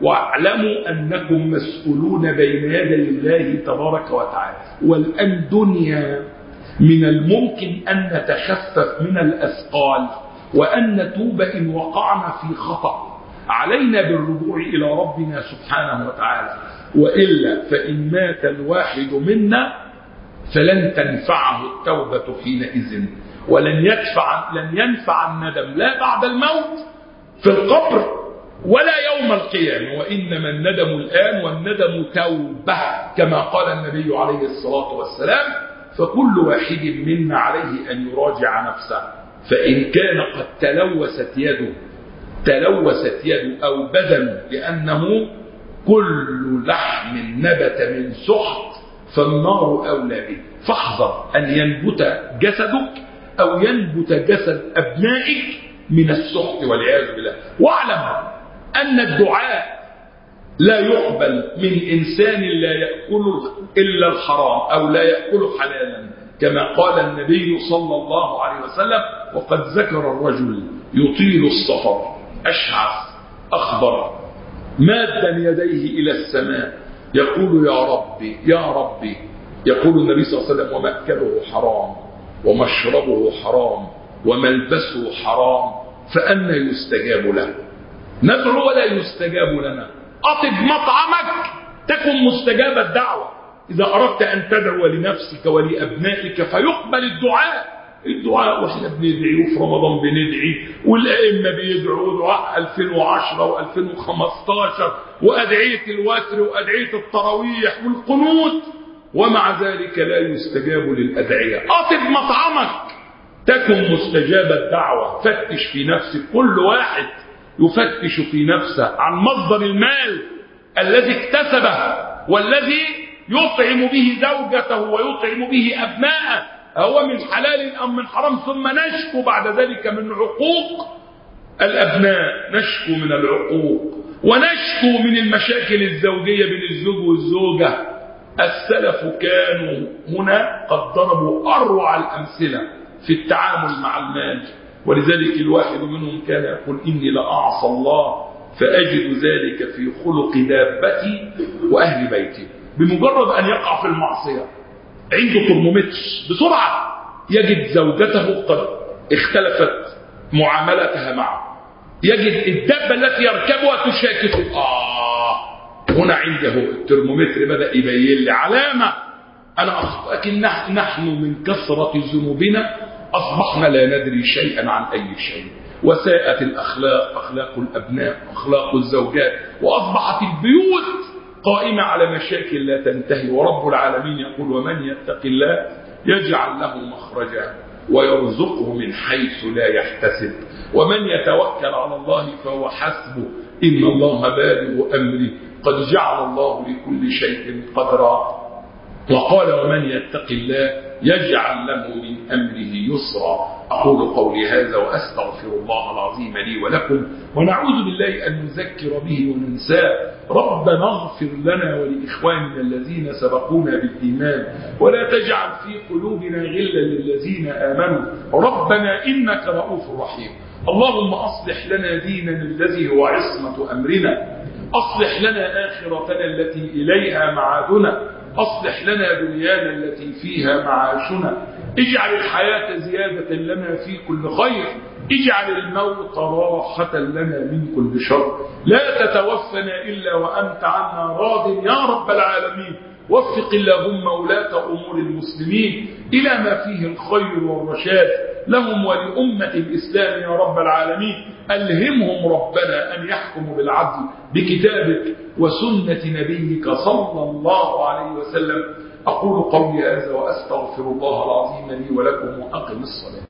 Speaker 1: واعلموا أنكم مسؤولون بين يدي الله تبارك وتعالى، والآن دنيا من الممكن أن نتخفف من الأثقال وأن نتوب إن وقعنا في خطأ. علينا بالرجوع إلى ربنا سبحانه وتعالى، وإلا فإن مات الواحد منا فلن تنفعه التوبة حينئذ، ولن يدفع لن ينفع الندم لا بعد الموت في القبر ولا يوم القيامة، وإنما الندم الآن، والندم توبة كما قال النبي عليه الصلاة والسلام. فكل واحد منا عليه أن يراجع نفسه، فإن كان قد تلوثت يده تلوثت يده أو بدنه، لأنه كل لحم نبت من سحت فالنار أولى به، فاحذر أن ينبت جسدك أو ينبت جسد أبنائك من السحت والعياذ بالله. واعلم أن الدعاء لا يقبل من إنسان لا يأكل إلا الحرام أو لا يأكل حلالا، كما قال النبي صلى الله عليه وسلم: وقد ذكر الرجل يطيل السفر أشعث أخضر مادا يديه إلى السماء يقول يا ربي يا ربي، يقول النبي صلى الله عليه وسلم: ومأكله حرام ومشربه حرام وملبسه حرام فأنى يستجاب له؟ ندعو ولا يستجاب لنا. أطب مطعمك تكن مستجاب الدعوة. إذا أردت أن تدعو لنفسك ولأبنائك فيقبل الدعاء. الدعاء وإحنا بندعي وفي رمضان بندعي والأئمة بيدعوا دعاء ألفين وعشرة وألفين وخمستاشر وأدعية الوتر وأدعية التراويح والقنوت، ومع ذلك لا يستجاب للأدعية. أطب مطعمك تكن مستجاب الدعوة. فتش في نفسك، كل واحد يفتش في نفسه عن مصدر المال الذي اكتسبه والذي يطعم به زوجته ويطعم به أبناءه، هو من حلال أم من حرام، ثم نشكو بعد ذلك من عقوق الأبناء، نشكو من العقوق ونشكو من المشاكل الزوجية بين الزوج والزوجة. السلف كانوا هنا قد ضربوا أروع الأمثلة في التعامل مع المال، ولذلك الواحد منهم كان يقول: إني لأعصى الله فأجد ذلك في خلق دابتي وأهل بيتي. بمجرد أن يقع في المعصية عنده ترمومتر بسرعة يجد زوجته قد اختلفت معاملتها معه، يجد الدابة التي يركبها تشاكسه. آه هنا عنده الترمومتر بدأ يبين لي علامة أنا أخطأ. لكن نحن من كثرة ذنوبنا أصبحنا لا ندري شيئا عن أي شيء، وساءت الأخلاق، أخلاق الأبناء، أخلاق الزوجات، وأصبحت البيوت قائمة على مشاكل لا تنتهي. ورب العالمين يقول: ومن يتق الله يجعل له مخرجا ويرزقه من حيث لا يحتسب ومن يتوكل على الله فهو حسبه إن الله بالغ أمره قد جعل الله لكل شيء قدرا. وقال: ومن يتق الله يجعل له من أمره يسرا. أقول قولي هذا وأستغفر الله العظيم لي ولكم، ونعوذ بالله أن نذكر به وننساه. ربنا اغفر لنا ولإخواننا الذين سبقونا بالإيمان، ولا تجعل في قلوبنا غلا للذين آمنوا ربنا إنك رؤوف رحيم. اللهم أصلح لنا ديننا الذي هو عصمة أمرنا، أصلح لنا آخرتنا التي إليها معادنا، أصلح لنا دنيانا التي فيها معاشنا، اجعل الحياة زيادة لنا في كل خير، اجعل الموت راحة لنا من كل شر، لا تتوفنا إلا وأنت عنا راض يا رب العالمين. وفق اللهم ولاة أمور المسلمين إلى ما فيه الخير والرشاد لهم ولأمة الإسلام يا رب العالمين. ألهمهم ربنا أن يحكموا بالعدل بكتابك وسنة نبيك صلى الله عليه وسلم. أقول قولي هذا وأستغفر الله العظيم لي ولكم وأقم الصلاة.